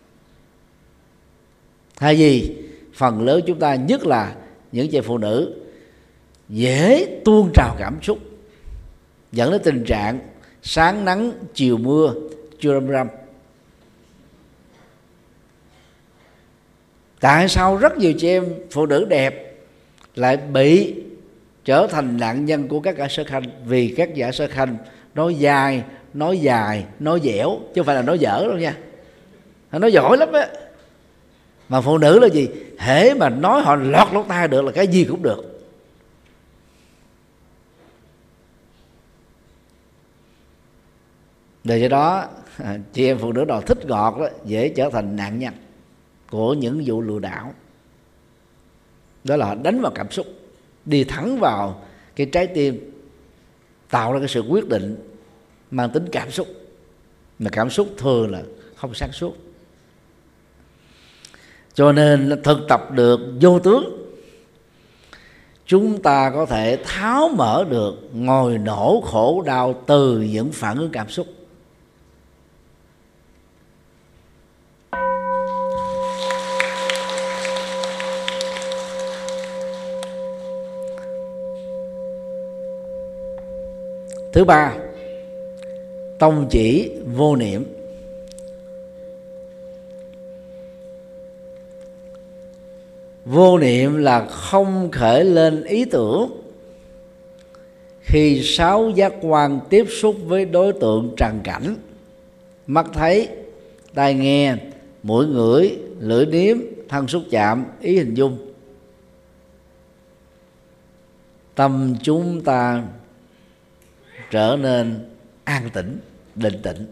Thay vì phần lớn chúng ta, nhất là những chị phụ nữ, dễ tuôn trào cảm xúc, dẫn đến tình trạng sáng nắng chiều mưa, chưa râm râm. Tại sao rất nhiều chị em phụ nữ đẹp lại bị trở thành nạn nhân của các gã sơ khanh? Vì các gã sơ khanh nói dài, nói dẻo, chứ không phải là nói dở đâu nha. Nó giỏi lắm á. Mà phụ nữ là gì? Hễ mà nói họ lọt lỗ tai được là cái gì cũng được. Để cho đó chị em phụ nữ nào thích ngọt đó, dễ trở thành nạn nhân của những vụ lừa đảo. Đó là họ đánh vào cảm xúc, đi thẳng vào cái trái tim, tạo ra cái sự quyết định mang tính cảm xúc, mà cảm xúc thường là không sáng suốt. Cho nên thực tập được vô tướng, chúng ta có thể tháo mở được ngòi nổ khổ đau từ những phản ứng cảm xúc. Thứ ba, tông chỉ vô niệm. Vô niệm là không khởi lên ý tưởng khi sáu giác quan tiếp xúc với đối tượng trần cảnh: mắt thấy, tai nghe, mũi ngửi, lưỡi nếm, thân xúc chạm, ý hình dung. Tâm chúng ta trở nên an tĩnh, định tĩnh.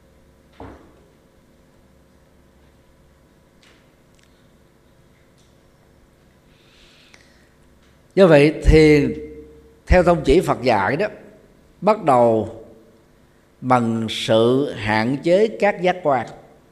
Do vậy thiền theo tông chỉ Phật dạy đó, bắt đầu bằng sự hạn chế các giác quan.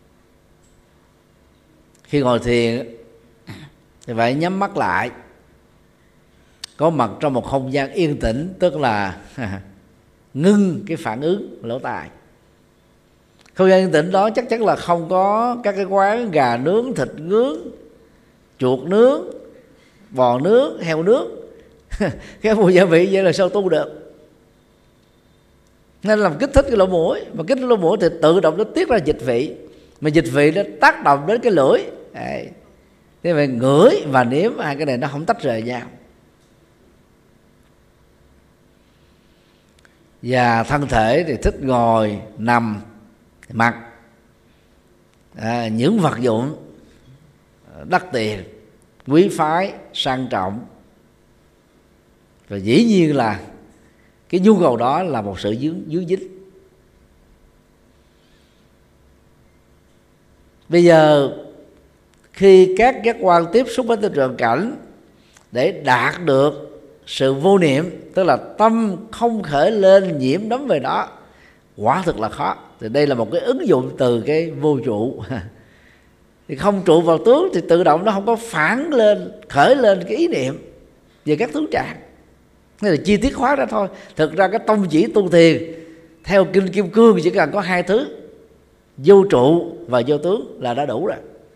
Khi ngồi thiền thì phải nhắm mắt lại, có mặt trong một không gian yên tĩnh, tức là ngưng cái phản ứng lỗ tai. Không gian yên tĩnh đó chắc chắn là không có các cái quán gà nướng, thịt nướng, chuột nướng, bò nướng, heo nướng. Cái mùi gia vị vậy là sao tu được? Nên làm kích thích cái lỗ mũi, mà kích thích lỗ mũi thì tự động nó tiết ra dịch vị, mà dịch vị nó tác động đến cái lưỡi. Thế vậy ngửi và nếm, hai cái này nó không tách rời nhau. Và thân thể thì thích ngồi, nằm, mặc, những vật dụng đắt tiền, quý phái, sang trọng. Và dĩ nhiên là cái nhu cầu đó là một sự dướng dính. Bây giờ khi các giác quan tiếp xúc với tình trần cảnh, để đạt được sự vô niệm, tức là tâm không khởi lên nhiễm đắm về đó, quả thực là khó. Thì đây là một cái ứng dụng từ cái vô trụ. Thì không trụ vào tướng thì tự động nó không có phản lên, khởi lên cái ý niệm về các tướng trạng. Đây là chi tiết hóa ra thôi. Thực ra cái tông chỉ tu thiền theo kinh Kim Cương chỉ cần có hai thứ: vô trụ và vô tướng là đã đủ rồi.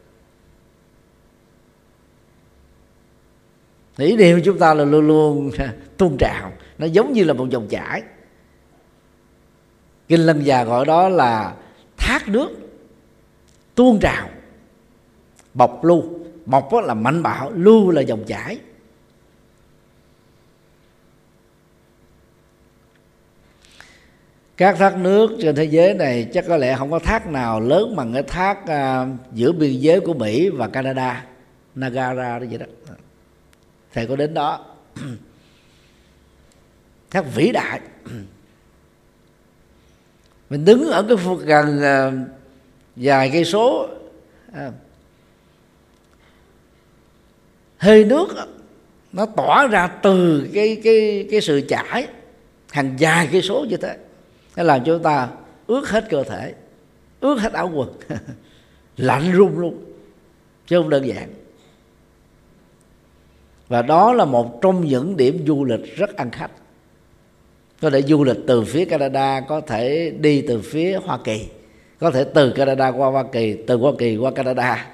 Ý niệm chúng ta là luôn luôn tuôn trào, nó giống như là một dòng chảy. Kinh Lăng Già gọi đó là thác nước tuôn trào, bọc lưu. Bọc là mạnh bạo, lưu là dòng chảy. Các thác nước trên thế giới này chắc có lẽ không có thác nào lớn bằng cái thác giữa biên giới của Mỹ và Canada, Niagara đó vậy đó. Thầy có đến đó. Thác vĩ đại. Mình đứng ở cái khu gần vài cây số, hơi nước nó tỏa ra từ cái sự chảy hàng vài cây số như thế. Nó làm cho chúng ta ướt hết cơ thể, ướt hết áo quần, lạnh run luôn, chứ không đơn giản. Và đó là một trong những điểm du lịch rất ăn khách. Có thể du lịch từ phía Canada, có thể đi từ phía Hoa Kỳ, có thể từ Canada qua Hoa Kỳ, từ Hoa Kỳ qua Canada.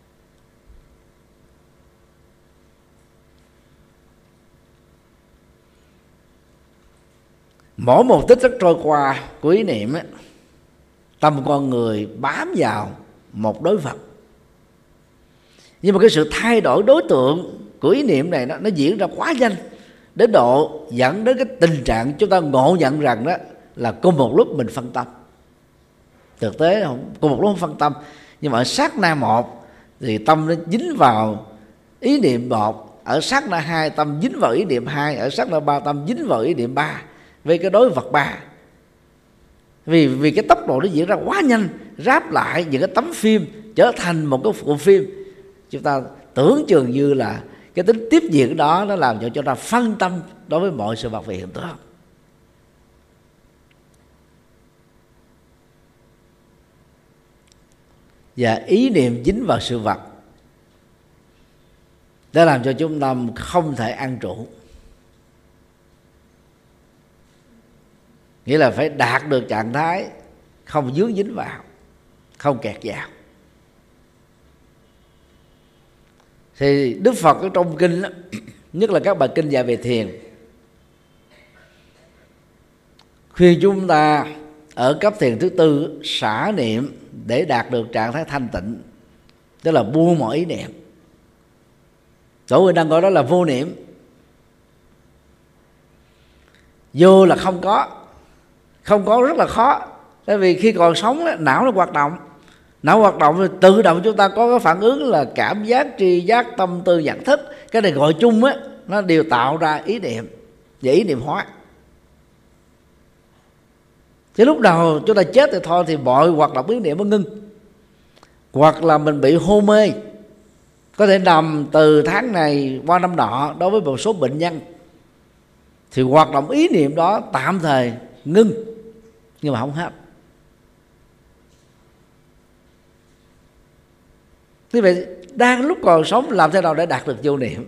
Mỗi một tích tắc trôi qua của ý niệm ấy, tâm con người bám vào một đối vật. Nhưng mà cái sự thay đổi đối tượng của ý niệm này nó diễn ra quá nhanh, đến độ dẫn đến cái tình trạng chúng ta ngộ nhận rằng đó là cùng một lúc mình phân tâm. Thực tế không, cùng một lúc không phân tâm, nhưng mà ở sát na một thì tâm nó dính vào ý niệm một, ở sát na hai tâm dính vào ý niệm hai, ở sát na ba tâm dính vào ý niệm ba, với cái đối vật ba. Vì cái tốc độ nó diễn ra quá nhanh, ráp lại những cái tấm phim trở thành một cái bộ phim, chúng ta tưởng chừng như là cái tính tiếp diễn đó nó làm cho chúng ta phân tâm đối với mọi sự vật và hiện tượng. Và ý niệm dính vào sự vật đã làm cho chúng ta không thể an trụ, nghĩa là phải đạt được trạng thái không dướng dính vào, không kẹt vào. Thì Đức Phật ở trong kinh đó, nhất là các bài kinh dạy về thiền, khuyên chúng ta ở cấp thiền thứ tư xả niệm để đạt được trạng thái thanh tịnh, tức là buông mọi ý niệm. Tổ Huệ Năng gọi đó là vô niệm. Vô là không có, không có rất là khó. Tại vì khi còn sống não nó hoạt động, não hoạt động thì tự động chúng ta có cái phản ứng là cảm giác, tri giác, tâm tư, nhận thức. Cái này gọi chung á, nó đều tạo ra ý niệm và ý niệm hóa. Chứ lúc đầu chúng ta chết thì thôi, thì mọi hoạt động ý niệm nó ngưng, hoặc là mình bị hôn mê, có thể nằm từ tháng này qua năm nọ. Đối với một số bệnh nhân thì hoạt động ý niệm đó tạm thời ngưng, nhưng mà không hết. Như vậy đang lúc còn sống làm thế nào để đạt được vô niệm?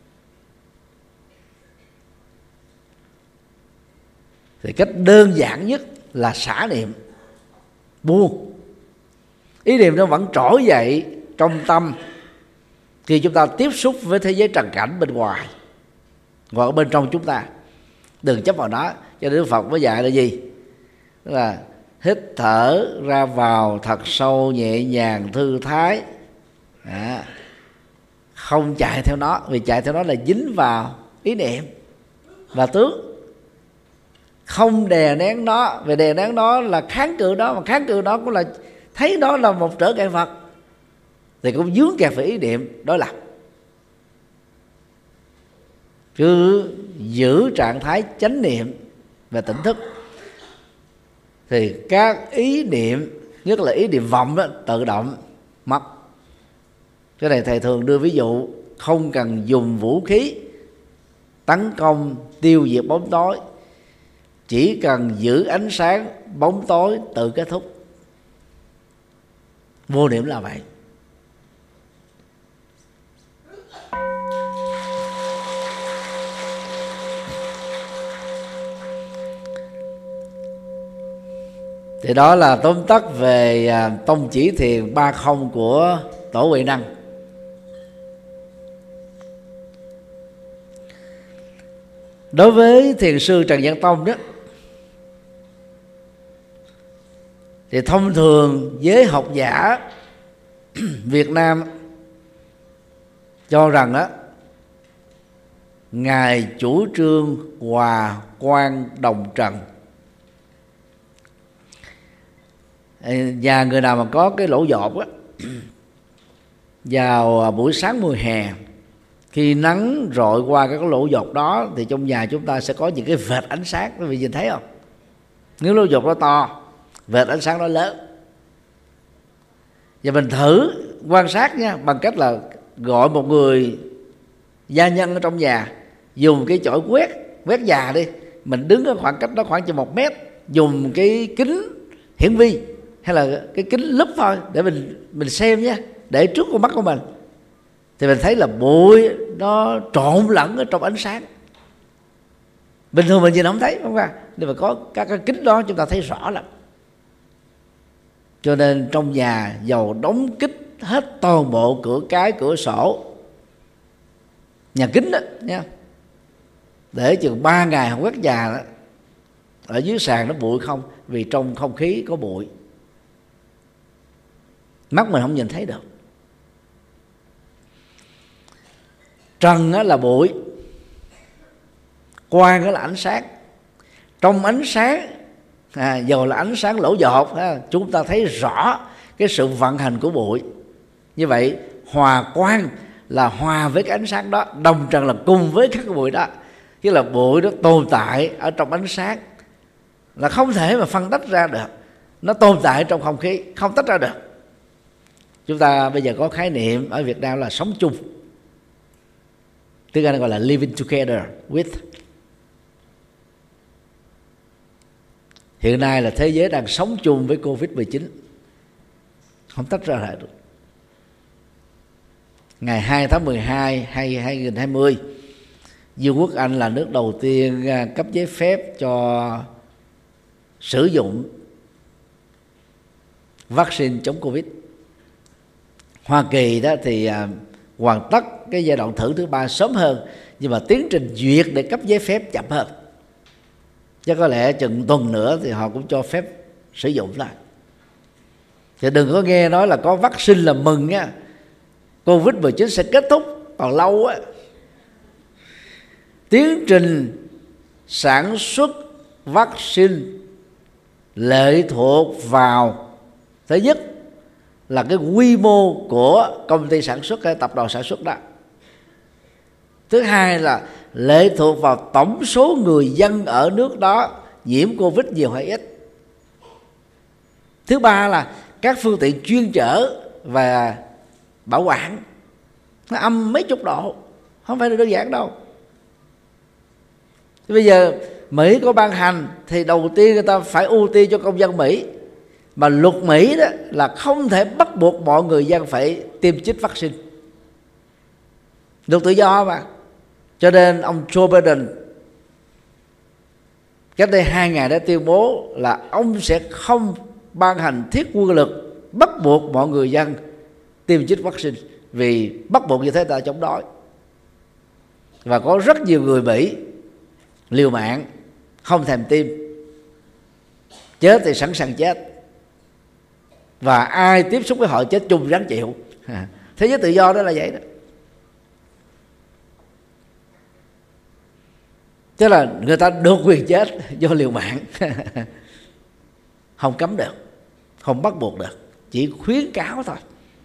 Thì cách đơn giản nhất là xả niệm, buông. Ý niệm nó vẫn trỗi dậy trong tâm khi chúng ta tiếp xúc với thế giới trần cảnh bên ngoài, hoặc ở bên trong chúng ta. Đừng chấp vào nó. Cho nên Đức Phật mới dạy là gì? Tức là hít thở ra vào thật sâu, nhẹ nhàng, thư thái. Không chạy theo nó, vì chạy theo nó là dính vào ý niệm và tướng. Không đè nén nó, vì đè nén nó là kháng cự đó, mà kháng cự đó cũng là thấy đó là một trở ngại vật, thì cũng dướng kẹt về ý niệm đối lập. Cứ giữ trạng thái chánh niệm và tỉnh thức thì các ý niệm, nhất là ý niệm vọng đó, tự động mất. Cái này thầy thường đưa ví dụ, không cần dùng vũ khí tấn công tiêu diệt bóng tối, chỉ cần giữ ánh sáng, bóng tối tự kết thúc. Vô niệm là vậy. Thì đó là tóm tắt về tông chỉ thiền 30 của Tổ Huệ Năng. Đối với thiền sư Trần Văn Tông đó, thì thông thường giới học giả Việt Nam cho rằng đó, Ngài chủ trương hòa quan đồng trần. Và người nào mà có cái lỗ dột á, vào buổi sáng mùa hè, khi nắng rọi qua các lỗ dột đó, thì trong nhà chúng ta sẽ có những cái vệt ánh sáng. Quý vị nhìn thấy không? Nếu lỗ dột nó to, vệt ánh sáng nó lớn. Và mình thử quan sát nha, bằng cách là gọi một người gia nhân ở trong nhà dùng cái chổi quét già đi, mình đứng ở khoảng cách đó khoảng chừng 1 mét, dùng cái kính hiển vi hay là cái kính lúp thôi để mình xem nhé, để trước con mắt của mình, thì mình thấy là bụi nó trộn lẫn ở trong ánh sáng. Bình thường mình nhìn không thấy, không phải, nhưng mà có các cái kính đó chúng ta thấy rõ lắm. Cho nên trong nhà dầu đóng kít hết toàn bộ cửa cái, cửa sổ, nhà kính đó nha, để chừng 3 ngày không quét nhà đó, ở dưới sàn nó bụi không, vì trong không khí có bụi, mắt mình không nhìn thấy được. Trần là bụi, quang là ánh sáng. Trong ánh sáng, dù là ánh sáng lỗ dột, chúng ta thấy rõ cái sự vận hành của bụi. Như vậy hòa quang là hòa với cái ánh sáng đó, đồng trần là cùng với các cái bụi đó. Chứ là bụi đó tồn tại ở trong ánh sáng, là không thể mà phân tách ra được. Nó tồn tại trong không khí, không tách ra được. Chúng ta bây giờ có khái niệm ở Việt Nam là sống chung, tiếng Anh gọi là living together with. Hiện nay là thế giới đang sống chung với Covid-19, không tách ra lại được. Ngày 2 tháng 12 2020, Vương quốc Anh là nước đầu tiên cấp giấy phép cho sử dụng vaccine chống Covid. Hoa Kỳ đó thì hoàn tất cái giai đoạn thử thứ 3 sớm hơn, nhưng mà tiến trình duyệt để cấp giấy phép chậm hơn. Chắc có lẽ chừng tuần nữa thì họ cũng cho phép sử dụng lại. Thì đừng có nghe nói là có vaccine là mừng nha, Covid-19 sẽ kết thúc còn lâu á. Tiến trình sản xuất vaccine lệ thuộc vào, thứ nhất là cái quy mô của công ty sản xuất hay tập đoàn sản xuất đó. Thứ hai là lệ thuộc vào tổng số người dân ở nước đó nhiễm Covid nhiều hay ít. Thứ ba là các phương tiện chuyên chở và bảo quản, nó âm mấy chục độ, không phải là đơn giản đâu. Bây giờ Mỹ có ban hành thì đầu tiên người ta phải ưu tiên cho công dân Mỹ. Mà luật Mỹ đó là không thể bắt buộc mọi người dân phải tiêm chích vaccine, được tự do mà. Cho nên ông Joe Biden cách đây 2 ngày đã tuyên bố là ông sẽ không ban hành thiết quân lực bắt buộc mọi người dân tiêm chích vaccine, vì bắt buộc như thế ta chống đói. Và có rất nhiều người Mỹ liều mạng không thèm tiêm, chết thì sẵn sàng chết, và ai tiếp xúc với họ chết chung ráng chịu. Thế giới tự do đó là vậy đó. Tức là người ta được quyền chết do liều mạng. Không cấm được, không bắt buộc được, chỉ khuyến cáo thôi.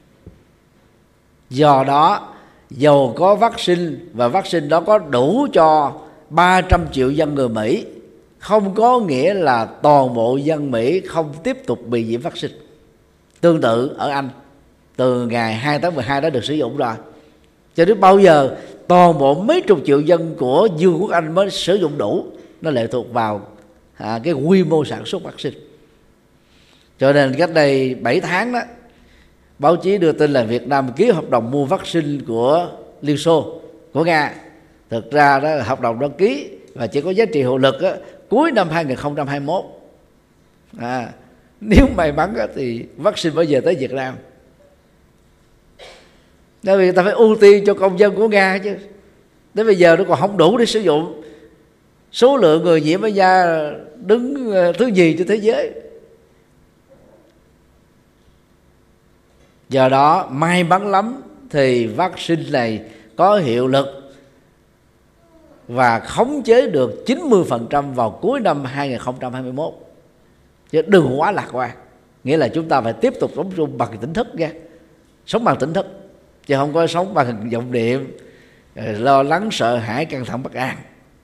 Do đó, dầu có vaccine và vaccine đó có đủ cho 300 triệu dân người Mỹ, không có nghĩa là toàn bộ dân Mỹ không tiếp tục bị nhiễm vaccine. Tương tự ở Anh, từ ngày 2 tháng 12 đã được sử dụng rồi. Cho đến bao giờ toàn bộ mấy chục triệu dân của Vương quốc Anh mới sử dụng đủ, nó lệ thuộc vào cái quy mô sản xuất vaccine. Cho nên cách đây 7 tháng đó, báo chí đưa tin là Việt Nam ký hợp đồng mua vaccine của Liên Xô, của Nga. Thực ra đó hợp đồng đó ký và chỉ có giá trị hiệu lực đó, cuối năm 2021. Nếu may mắn đó, thì vaccine bao giờ tới Việt Nam. Bởi vì ta phải ưu tiên cho công dân của Nga chứ. Đến bây giờ nó còn không đủ để sử dụng. Số lượng người nhiễm ở Nga đứng thứ nhì trên thế giới. Do đó may mắn lắm thì vaccine này có hiệu lực và khống chế được 90% vào cuối năm 2021. Chứ đừng quá lạc quan. Nghĩa là chúng ta phải tiếp tục sống chung bằng tỉnh thức nha. Sống bằng tỉnh thức, chứ không có sống bằng vọng niệm, lo lắng, sợ hãi, căng thẳng, bất an.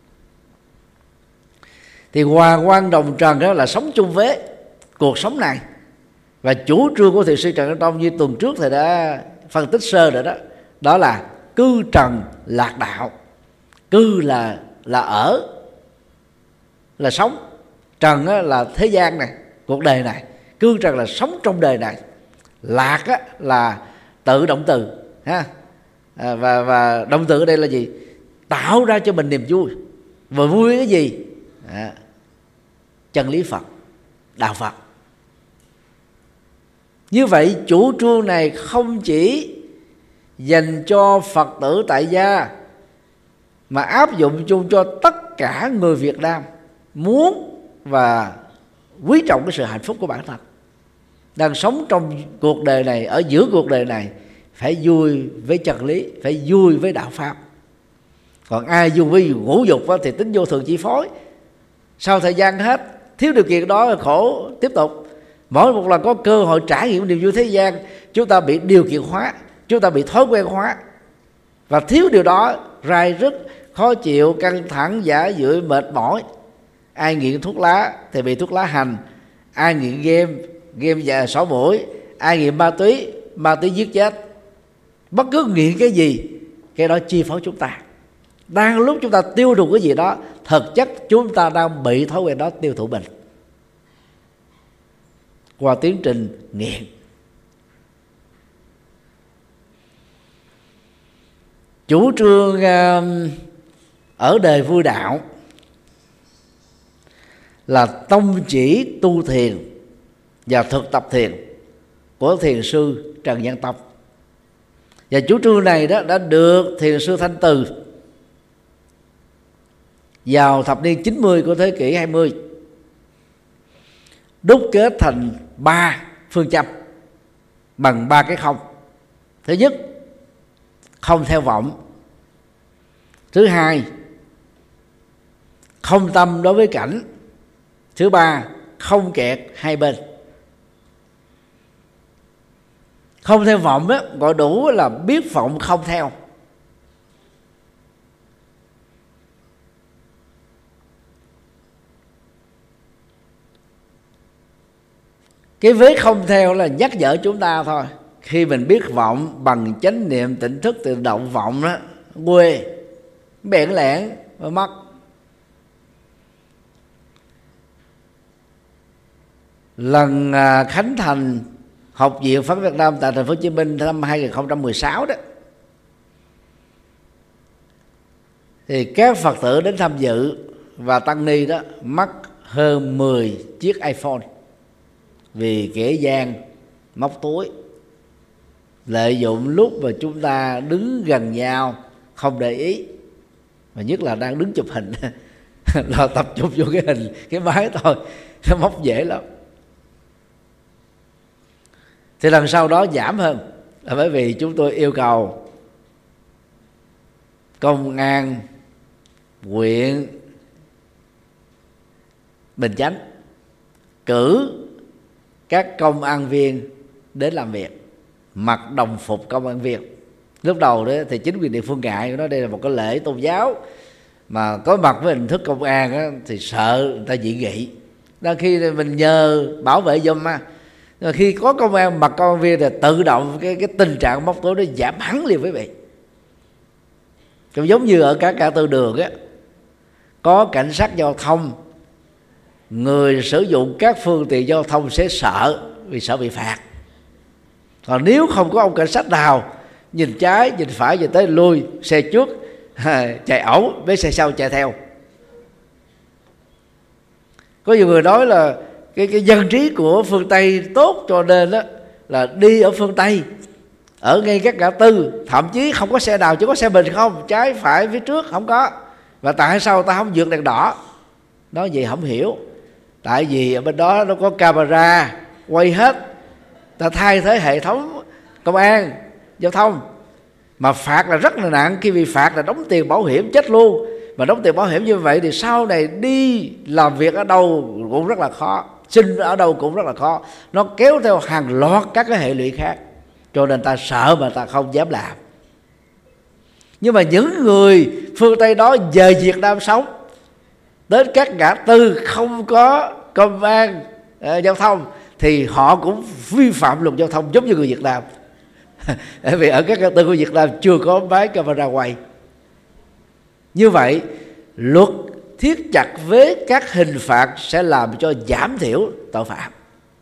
Thì hòa quang đồng trần đó là sống chung với cuộc sống này. Và chủ trương của Thiền sư Trần Nhân Tông như tuần trước thầy đã phân tích sơ rồi đó, đó là cư trần lạc đạo. Cư là ở, là sống. Trần là thế gian này, cuộc đời này. Cư trần là sống trong đời này. Lạc là tự động từ ha. Và động từ ở đây là gì? Tạo ra cho mình niềm vui. Và vui cái gì? Chân lý Phật, đạo Phật. Như vậy chủ trương này không chỉ dành cho Phật tử tại gia, mà áp dụng chung cho tất cả người Việt Nam muốn và quý trọng cái sự hạnh phúc của bản thân, đang sống trong cuộc đời này, ở giữa cuộc đời này, phải vui với chân lý, phải vui với đạo Pháp. Còn ai dung với ngũ dục thì tính vô thường chi phối. Sau thời gian hết, thiếu điều kiện đó khổ tiếp tục. Mỗi một lần có cơ hội trải nghiệm niềm vui thế gian, chúng ta bị điều kiện hóa, chúng ta bị thói quen hóa, và thiếu điều đó rai rứt, khó chịu, căng thẳng, giả dưỡi, mệt mỏi. Ai nghiện thuốc lá thì bị thuốc lá hành, ai nghiện game và xỏ mũi, ai nghiện ma túy giết chết. Bất cứ nghiện cái gì, cái đó chi phối chúng ta. Đang lúc chúng ta tiêu thụ cái gì đó, thực chất chúng ta đang bị thói quen đó tiêu thụ mình qua tiến trình nghiện. Chủ trương ở đời vui đạo là tông chỉ tu thiền và thực tập thiền của thiền sư Trần Nhân Tông. Và chủ trương này đó đã được thiền sư Thanh Từ vào thập niên 90 của thế kỷ 20 đúc kết thành 3 phương châm bằng 3 cái không. Thứ nhất, không theo vọng. Thứ hai, không tâm đối với cảnh. Thứ ba, không kẹt hai bên. Không theo vọng á, gọi đủ là biết vọng không theo. Cái vế không theo là nhắc nhở chúng ta thôi. Khi mình biết vọng bằng chánh niệm tỉnh thức tự động vọng đó, quê, bẽn lẽn và mất. Lần khánh thành Học viện Phật Việt Nam tại thành phố Hồ Chí Minh năm 2016 đó, thì các Phật tử đến tham dự và tăng ni đó mất hơn 10 chiếc iPhone vì kẻ gian móc túi, lợi dụng lúc mà chúng ta đứng gần nhau không để ý, và nhất là đang đứng chụp hình là tập trung vô cái hình, cái máy thôi, nó móc dễ lắm. Thì lần sau đó giảm hơn là bởi vì chúng tôi yêu cầu công an huyện Bình Chánh cử các công an viên đến làm việc mặc đồng phục công an viên. Lúc đầu đó thì chính quyền địa phương ngại, nói đây là một cái lễ tôn giáo mà có mặt với hình thức công an đó, thì sợ người ta dị nghị. Đang khi mình nhờ bảo vệ giùm mà, khi có công an mặc công an viên thì tự động cái tình trạng móc túi nó giảm hẳn liền quý vị. Cũng giống như ở các ngã tư đường á, có cảnh sát giao thông, người sử dụng các phương tiện giao thông sẽ sợ vì sợ bị phạt. Còn nếu không có ông cảnh sát nào nhìn trái nhìn phải nhìn tới lui, xe trước chạy ẩu với xe sau chạy theo. Có nhiều người nói là cái dân trí của phương Tây tốt, cho nên đó là đi ở phương Tây ở ngay các ngã tư thậm chí không có xe nào, chỉ có xe mình không, trái phải phía trước không có. Và tại sao ta không vượt đèn đỏ? Nói gì không hiểu. Tại vì ở bên đó nó có camera quay hết, ta thay thế hệ thống công an giao thông. Mà phạt là rất là nặng, khi bị phạt là đóng tiền bảo hiểm chết luôn. Mà đóng tiền bảo hiểm như vậy thì sau này đi làm việc ở đâu cũng rất là khó, sinh ở đâu cũng rất là khó. Nó kéo theo hàng loạt các cái hệ lụy khác, cho nên ta sợ mà ta không dám làm. Nhưng mà những người phương Tây đó về Việt Nam sống, đến các ngã tư không có công an giao thông thì họ cũng vi phạm luật giao thông giống như người Việt Nam. Bởi vì ở các ngã tư của Việt Nam chưa có máy camera quay. Như vậy luật thiết chặt với các hình phạt sẽ làm cho giảm thiểu tội phạm.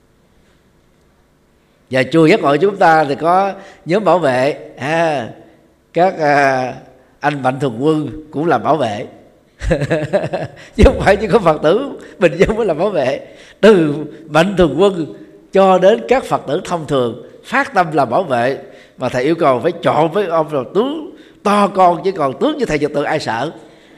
Và chùa Giác Ngộ chúng ta thì có nhóm bảo vệ, các anh Mạnh Thường Quân cũng làm bảo vệ. Chứ không phải chỉ có Phật tử bình dân mới làm bảo vệ. Từ Mạnh Thường Quân cho đến các Phật tử thông thường phát tâm làm bảo vệ, mà thầy yêu cầu phải chọn với ông là tướng to con, chứ còn tướng như thầy Nhật Từ ai sợ.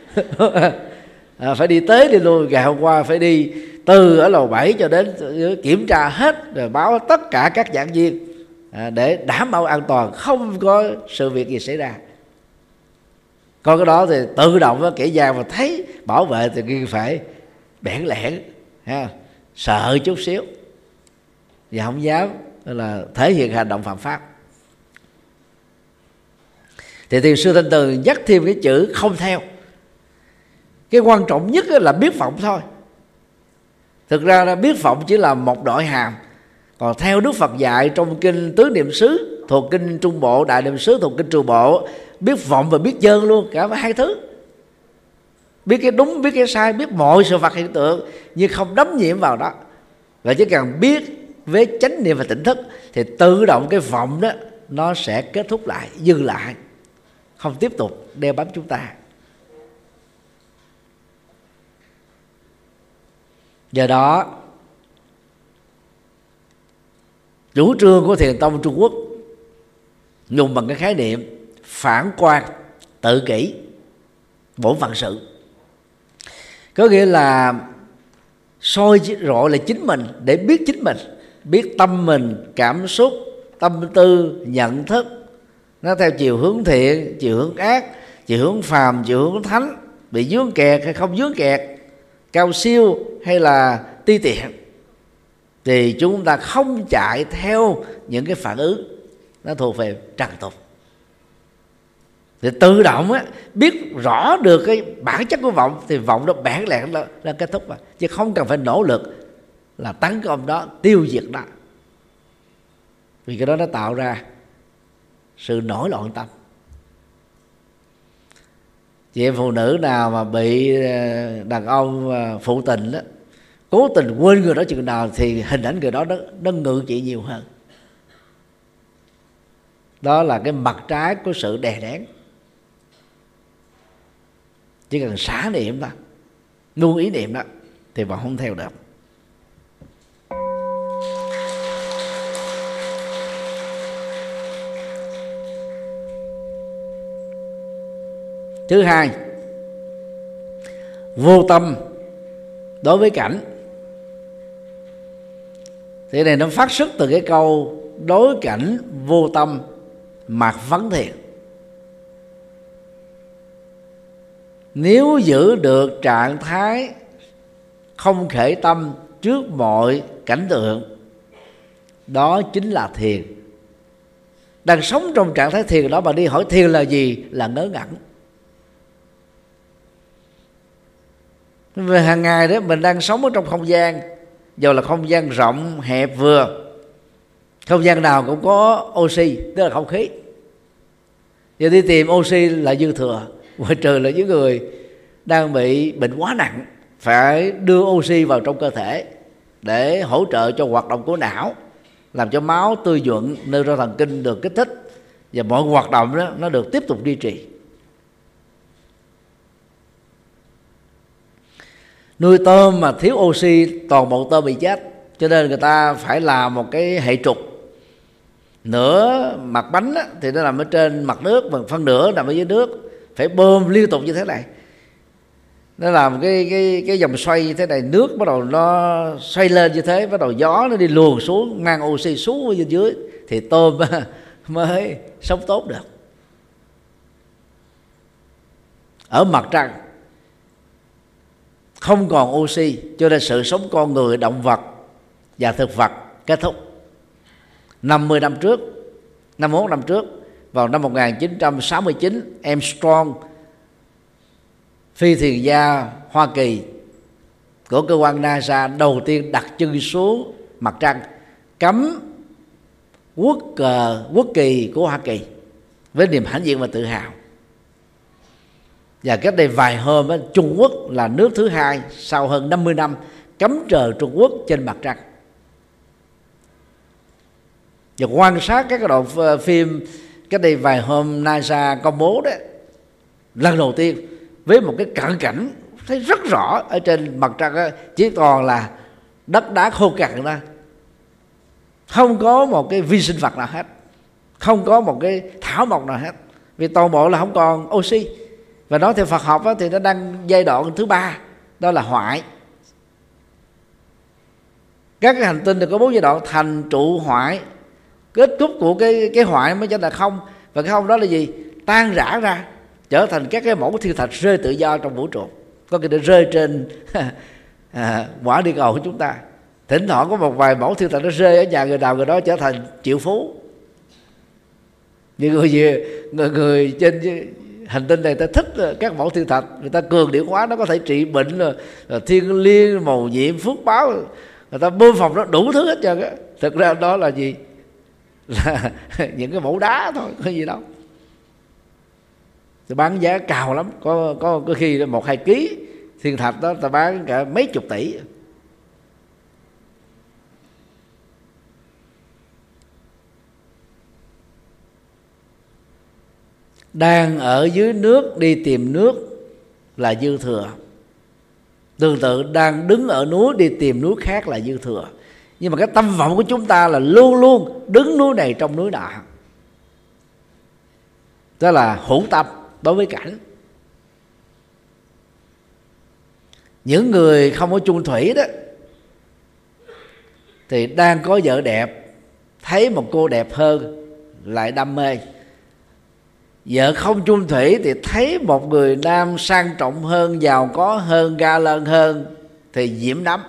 Phải đi tới đi lui. Ngày hôm qua phải đi từ ở lầu 7 cho đến kiểm tra hết, rồi báo tất cả các giảng viên để đảm bảo an toàn, không có sự việc gì xảy ra. Coi cái đó thì tự động kẻ gian mà thấy bảo vệ thì kia phải bẽn lẽn, sợ chút xíu và không dám là thể hiện hành động phạm pháp. Thì Thiền sư Thanh Từ nhắc thêm cái chữ không theo. Cái quan trọng nhất là biết vọng thôi. Thực ra là biết vọng chỉ là một nội hàm. Còn theo Đức Phật dạy trong kinh Tứ Niệm xứ thuộc kinh Trung Bộ, Đại Niệm xứ thuộc kinh Trường Bộ, biết vọng và biết chân luôn, cả hai thứ. Biết cái đúng, biết cái sai, biết mọi sự vật hiện tượng, nhưng không đắm nhiễm vào đó. Và chỉ cần biết với chánh niệm và tỉnh thức thì tự động cái vọng đó nó sẽ kết thúc lại, dừng lại, không tiếp tục đeo bám chúng ta. Do đó chủ trương của Thiền tông Trung Quốc dùng bằng cái khái niệm phản quan tự kỷ bổn phận sự, có nghĩa là soi rọi lại chính mình để biết chính mình, biết tâm mình, cảm xúc, tâm tư, nhận thức nó theo chiều hướng thiện, chiều hướng ác, chiều hướng phàm, chiều hướng thánh, bị vướng kẹt hay không vướng kẹt, cao siêu hay là ti tiện, thì chúng ta không chạy theo những cái phản ứng nó thuộc về trần tục. Thì tự động biết rõ được cái bản chất của vọng thì vọng nó bản lẹn là kết thúc, chứ không cần phải nỗ lực là tấn công đó, tiêu diệt đó, vì cái đó nó tạo ra sự nổi loạn tâm. Chị em phụ nữ nào mà bị đàn ông phụ tình đó, cố tình quên người đó chừng nào thì hình ảnh người đó nó ngự trị nhiều hơn. Đó là cái mặt trái của sự đè nén. Chỉ cần xả niệm đó, nuôi ý niệm đó thì bạn không theo được. Thứ hai, vô tâm đối với cảnh. Thì này nó phát xuất từ cái câu đối cảnh vô tâm mạt vấn thiền. Nếu giữ được trạng thái không khởi tâm trước mọi cảnh tượng, đó chính là thiền. Đang sống trong trạng thái thiền đó, mà đi hỏi thiền là gì, là ngớ ngẩn. Về hàng ngày đó mình đang sống ở trong không gian, dù là không gian rộng hẹp vừa, không gian nào cũng có oxy, tức là không khí. Giờ đi tìm oxy là dư thừa, ngoài trừ là những người đang bị bệnh quá nặng, phải đưa oxy vào trong cơ thể để hỗ trợ cho hoạt động của não, làm cho máu tươi nhuận, neuron thần kinh được kích thích và mọi hoạt động đó nó được tiếp tục duy trì. Nuôi tôm mà thiếu oxy toàn bộ tôm bị chết, cho nên người ta phải làm một cái hệ trục, nửa mặt bánh á, thì nó nằm ở trên mặt nước, và phân nửa nằm ở dưới nước, phải bơm liên tục như thế này. Nó làm cái vòng xoay như thế này, nước bắt đầu nó xoay lên như thế, bắt đầu gió nó đi luồn xuống, mang oxy xuống ở dưới thì tôm mới sống tốt được. Ở mặt trăng không còn oxy, cho nên sự sống con người, động vật và thực vật kết thúc. 51 năm trước, vào năm 1969, Armstrong, phi thuyền gia Hoa Kỳ của cơ quan NASA đầu tiên đặt chân xuống mặt trăng, cắm quốc kỳ của Hoa Kỳ với niềm hãnh diện và tự hào. Và cách đây vài hôm đó, Trung Quốc là nước thứ hai sau hơn 50 năm cắm cờ Trung Quốc trên mặt trăng. Và quan sát các cái đoạn phim cách đây vài hôm NASA công bố đó, lần đầu tiên với một cái cận cảnh thấy rất rõ ở trên mặt trăng đó, chỉ còn là đất đá khô cằn ra, không có một cái vi sinh vật nào hết, không có một cái thảo mộc nào hết, vì toàn bộ là không còn oxy. Và nói theo Phật học đó, thì nó đang giai đoạn thứ 3, đó là hoại. Các cái hành tinh đều có 4 giai đoạn: thành, trụ, hoại. Kết thúc của cái hoại mới chính là không. Và cái không đó là gì? Tan rã ra, trở thành các cái mẫu thiên thạch rơi tự do trong vũ trụ, có cái để rơi trên quả địa cầu của chúng ta. Thỉnh thoảng có một vài mẫu thiên thạch nó rơi ở nhà người nào người đó trở thành triệu phú. Những người trên hành tinh này ta thích các mẫu thiên thạch, người ta cường điệu hóa nó có thể trị bệnh, là thiên liêng, mầu nhiệm, phước báo, người ta bơm phòng nó đủ thứ hết trơn á. Thực ra đó là gì? Là những cái mẫu đá thôi, có gì đâu. Thì bán giá cao lắm, có khi 1-2 ký thiên thạch đó ta bán cả mấy chục tỷ. Đang ở dưới nước đi tìm nước là dư thừa. Tương tự đang đứng ở núi đi tìm núi khác là dư thừa. Nhưng mà cái tâm vọng của chúng ta là luôn luôn đứng núi này trong núi nọ. Đó là hữu tâm đối với cảnh. Những người không có chung thủy đó thì đang có vợ đẹp, thấy một cô đẹp hơn lại đam mê. Vợ không chung thủy thì thấy một người nam sang trọng hơn, giàu có hơn, ga lăng hơn thì nhiễm đắm.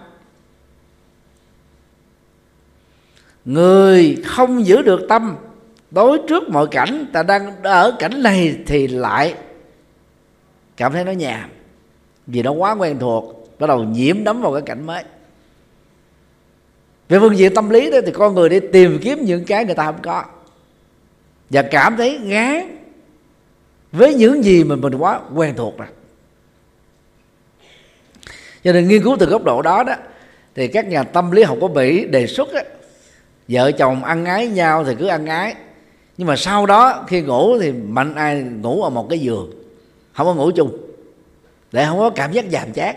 Người không giữ được tâm đối trước mọi cảnh, ta đang ở cảnh này thì lại cảm thấy nó nhàm, vì nó quá quen thuộc, bắt đầu nhiễm đắm vào cái cảnh mới. Về phương diện tâm lý đó thì con người đi tìm kiếm những cái người ta không có, và cảm thấy ngán với những gì mà mình quá quen thuộc rồi. Cho nên nghiên cứu từ góc độ đó thì các nhà tâm lý học của Mỹ đề xuất vợ chồng ăn ái nhau thì cứ ăn ái, nhưng mà sau đó khi ngủ thì mạnh ai ngủ ở một cái giường, không có ngủ chung, để không có cảm giác nhàm chán.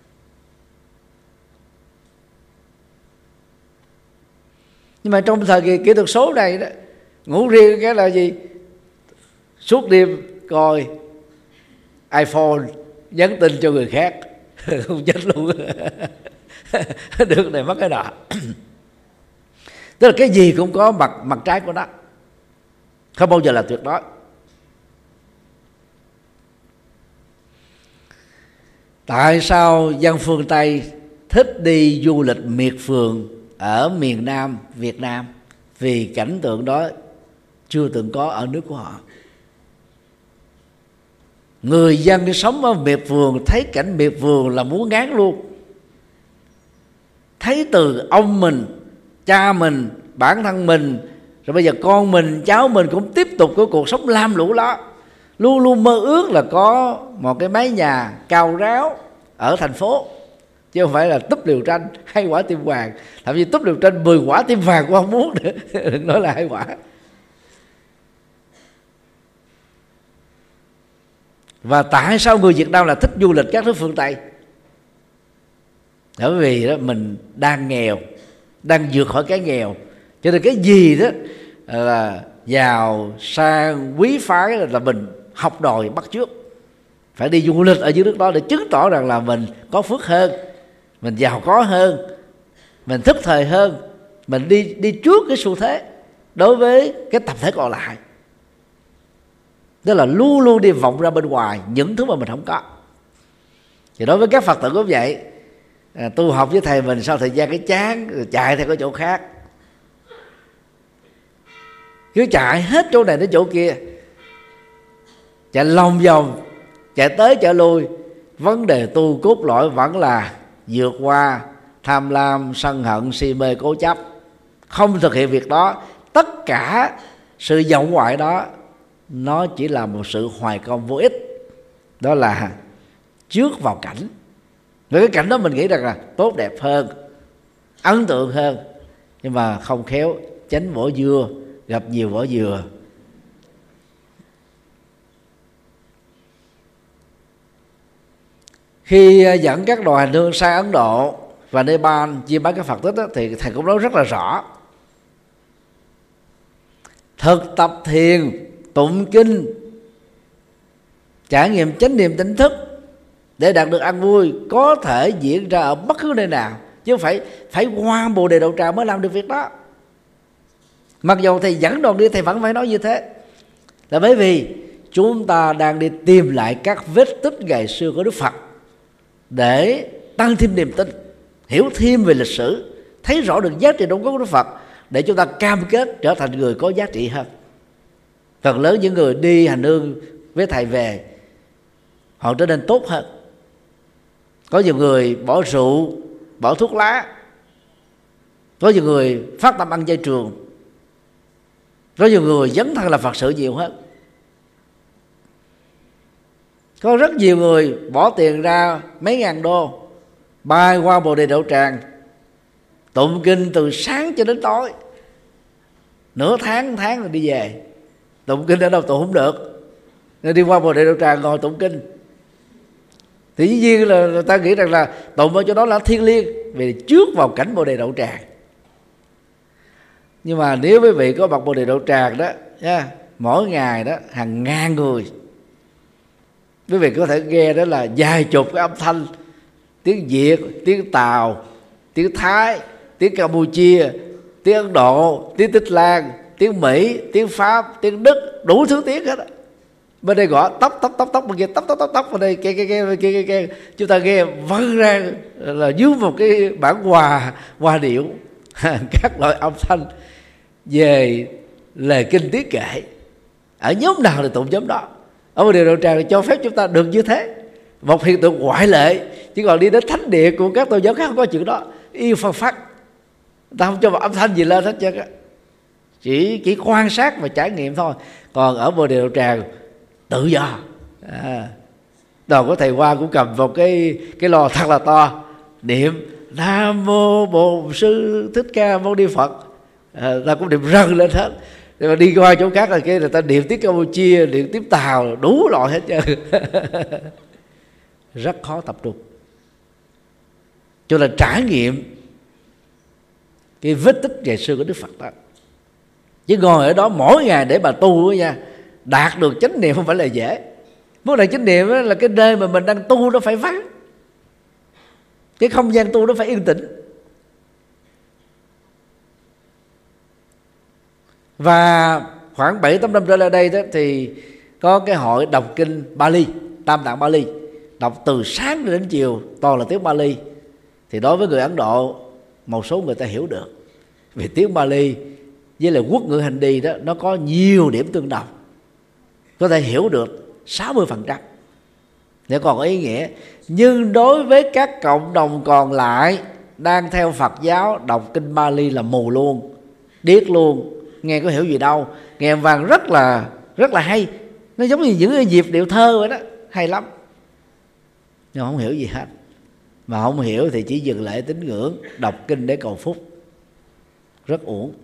Nhưng mà trong thời kỳ kỹ thuật số này đó, ngủ riêng cái là gì? Suốt đêm coi iPhone, nhắn tin cho người khác, không chết luôn. Được này mất cái nọ. Tức là cái gì cũng có mặt trái của nó, không bao giờ là tuyệt đối. Tại sao dân phương Tây thích đi du lịch miệt vườn ở miền Nam Việt Nam? Vì cảnh tượng đó chưa từng có ở nước của họ. Người dân đi sống ở miệt vườn thấy cảnh miệt vườn là muốn ngán luôn. Thấy từ ông mình, cha mình, bản thân mình, rồi bây giờ con mình, cháu mình cũng tiếp tục cái cuộc sống lam lũ đó. Luôn luôn mơ ước là có một cái mái nhà cao ráo ở thành phố, chứ không phải là túp liều tranh 2 quả tim vàng. Thậm chí túp liều tranh 10 quả tim vàng cũng không muốn nữa, đừng nói là 2 quả. Và tại sao người Việt Nam là thích du lịch các nước phương Tây? Bởi vì đó mình đang nghèo, đang vượt khỏi cái nghèo, cho nên cái gì đó là giàu sang quý phái là mình học đòi bắt chước, phải đi du lịch ở dưới nước đó để chứng tỏ rằng là mình có phước hơn, mình giàu có hơn, mình thức thời hơn, mình đi trước cái xu thế đối với cái tập thể còn lại. Đó là luôn luôn đi vọng ra bên ngoài những thứ mà mình không có. Thì đối với các Phật tử cũng vậy, tu học với thầy mình sau thời gian cái chán rồi chạy theo cái chỗ khác, cứ chạy hết chỗ này đến chỗ kia, chạy lòng vòng, chạy tới chạy lui. Vấn đề tu cốt lõi vẫn là vượt qua tham lam, sân hận, si mê, cố chấp. Không thực hiện việc đó, tất cả sự vọng ngoại đó nó chỉ là một sự hoài công vô ích. Đó là trước vào cảnh, với cái cảnh đó mình nghĩ rằng là tốt đẹp hơn, ấn tượng hơn, nhưng mà không khéo tránh vỏ dưa gặp nhiều vỏ dừa. Khi dẫn các đoàn hành hương sang Ấn Độ và Nepal chiêm bái các Phật tích thì thầy cũng nói rất là rõ: thực tập thiền, tụng kinh, trải nghiệm chánh niệm tỉnh thức để đạt được an vui có thể diễn ra ở bất cứ nơi nào, chứ không phải qua Bồ Đề Đậu Tràng mới làm được việc đó. Mặc dù thầy dẫn đoàn đi, thầy vẫn phải nói như thế, là bởi vì chúng ta đang đi tìm lại các vết tích ngày xưa của Đức Phật để tăng thêm niềm tin, hiểu thêm về lịch sử, thấy rõ được giá trị đóng góp của Đức Phật, để chúng ta cam kết trở thành người có giá trị hơn. Phần lớn những người đi hành hương với thầy về, họ trở nên tốt hơn. Có nhiều người bỏ rượu, bỏ thuốc lá, có nhiều người phát tâm ăn chay trường, có nhiều người dấn thân làm Phật sự nhiều hơn. Có rất nhiều người bỏ tiền ra mấy ngàn đô, bay qua Bồ Đề Đậu Tràng, tụng kinh từ sáng cho đến tối, nửa tháng rồi đi về. Tụng kinh ở đâu tụng không được, nên đi qua Bồ Đề Đậu Tràng ngồi tụng kinh. Thì dĩ nhiên là người ta nghĩ rằng là tụng ở chỗ đó là thiêng liêng, vì trước vào cảnh Bồ Đề Đậu Tràng. Nhưng mà nếu quý vị có mặt Bồ Đề Đậu Tràng đó nha, mỗi ngày đó hàng ngàn người, quý vị có thể nghe đó là vài chục cái âm thanh, tiếng Việt, tiếng Tàu, tiếng Thái, tiếng Campuchia, tiếng Ấn Độ, tiếng Tích Lan, tiếng Mỹ, tiếng Pháp, tiếng Đức, đủ thứ tiếng hết. Bên đây gõ tóc bên kia tóc bên đây kia. Chúng ta nghe văng ra là dưới một cái bản hòa điệu các loại âm thanh về lời kinh tiếng kệ. Ở nhóm nào thì tụng nhóm đó. Ở Bồ Đề Đậu Tràng cho phép chúng ta được như thế, một hiện tượng ngoại lệ. Chứ còn đi đến thánh địa của các tôn giáo khác không có chuyện đó, yêu phân phát, ta không cho một âm thanh gì lên hết trơn á, chỉ quan sát và trải nghiệm thôi. Còn ở Bồ Đề Đậu Tràng tự do. Đoàn của thầy Hoa cũng cầm một cái lò thật là to, niệm Nam Mô Bổn Sư Thích Ca Mâu Ni Phật, ta cũng niệm rần lên hết. Để mà đi qua chỗ khác là cái người ta niệm tiếng Campuchia, niệm tiếng Tàu, đủ loại hết trơn. Rất khó tập trung. Cho nên trải nghiệm cái vết tích ngày xưa của Đức Phật đó. Chứ ngồi ở đó mỗi ngày để mà tu đó nha, đạt được chánh niệm không phải là dễ. Muốn đạt chánh niệm là cái nơi mà mình đang tu nó phải vắng, cái không gian tu nó phải yên tĩnh. Và khoảng 7-8 năm trở lại đây đó, thì có cái hội đọc kinh Bali, Tam Tạng Bali, đọc từ sáng đến chiều toàn là tiếng Bali. Thì đối với người Ấn Độ, một số người ta hiểu được, vì tiếng Bali với lại quốc ngữ Hindi đó, nó có nhiều điểm tương đồng, có thể hiểu được 60%, để còn có ý nghĩa. Nhưng đối với các cộng đồng còn lại đang theo Phật giáo, đọc kinh Bali là mù luôn, điếc luôn, nghe có hiểu gì đâu. Nghe âm vang rất là hay, nó giống như những cái nhịp điệu thơ vậy đó, hay lắm, nhưng không hiểu gì hết. Mà không hiểu thì chỉ dừng lại tín ngưỡng, đọc kinh để cầu phúc, rất uổng.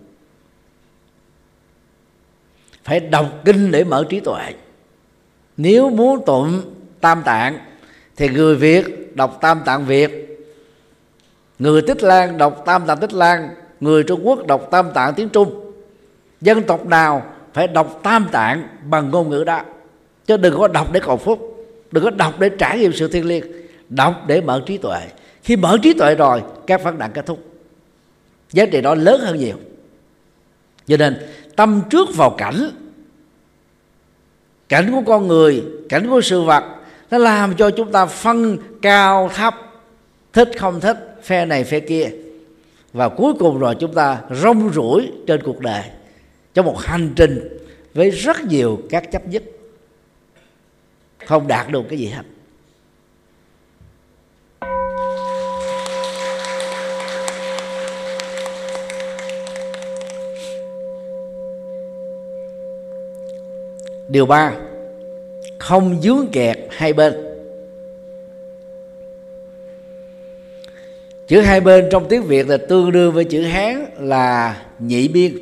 Phải đọc kinh để mở trí tuệ. Nếu muốn tụng Tam Tạng thì người Việt đọc Tam Tạng Việt, người Tích Lan đọc Tam Tạng Tích Lan, người Trung Quốc đọc Tam Tạng tiếng Trung. Dân tộc nào phải đọc Tam Tạng bằng ngôn ngữ đó, chứ đừng có đọc để cầu phúc, đừng có đọc để trải nghiệm sự thiêng liêng, đọc để mở trí tuệ. Khi mở trí tuệ rồi, các vấn nạn kết thúc, giá trị đó lớn hơn nhiều. Cho nên tâm trước vào cảnh của con người, cảnh của sự vật, nó làm cho chúng ta phân cao thấp, thích không thích, phe này phe kia. Và cuối cùng rồi chúng ta rong ruổi trên cuộc đời trong một hành trình với rất nhiều các chấp nhất, không đạt được cái gì hết. Điều 3, không vướng kẹt hai bên. Chữ hai bên trong tiếng Việt là tương đương với chữ Hán là nhị biên.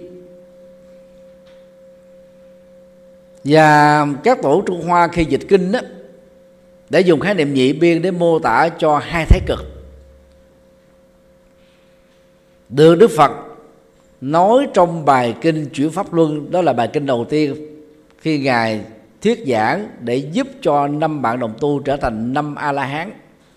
Và các tổ Trung Hoa khi dịch kinh đó, để dùng khái niệm nhị biên để mô tả cho hai thái cực. Được Đức Phật nói trong bài kinh Chuyển Pháp Luân, đó là bài kinh đầu tiên khi Ngài thuyết giảng để giúp cho 5 bạn đồng tu trở thành 5 A-la-hán.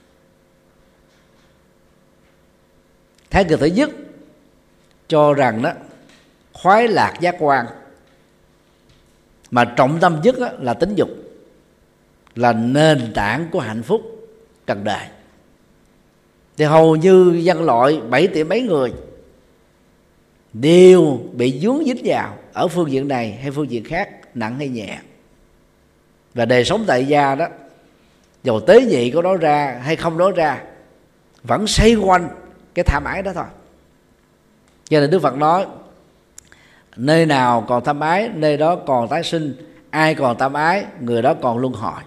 Thái cực thứ nhất cho rằng đó, khoái lạc giác quan mà trọng tâm nhất là tính dục, là nền tảng của hạnh phúc trần đời. Thì hầu như dân loại 7 tỷ mấy người đều bị vướng dính vào ở phương diện này hay phương diện khác, nặng hay nhẹ. Và đời sống tại gia đó, dầu tế nhị có nói ra hay không nói ra, vẫn xoay quanh cái tham ái đó thôi. Cho nên Đức Phật nói, nơi nào còn tham ái, nơi đó còn tái sinh. Ai còn tham ái, người đó còn luân hồi.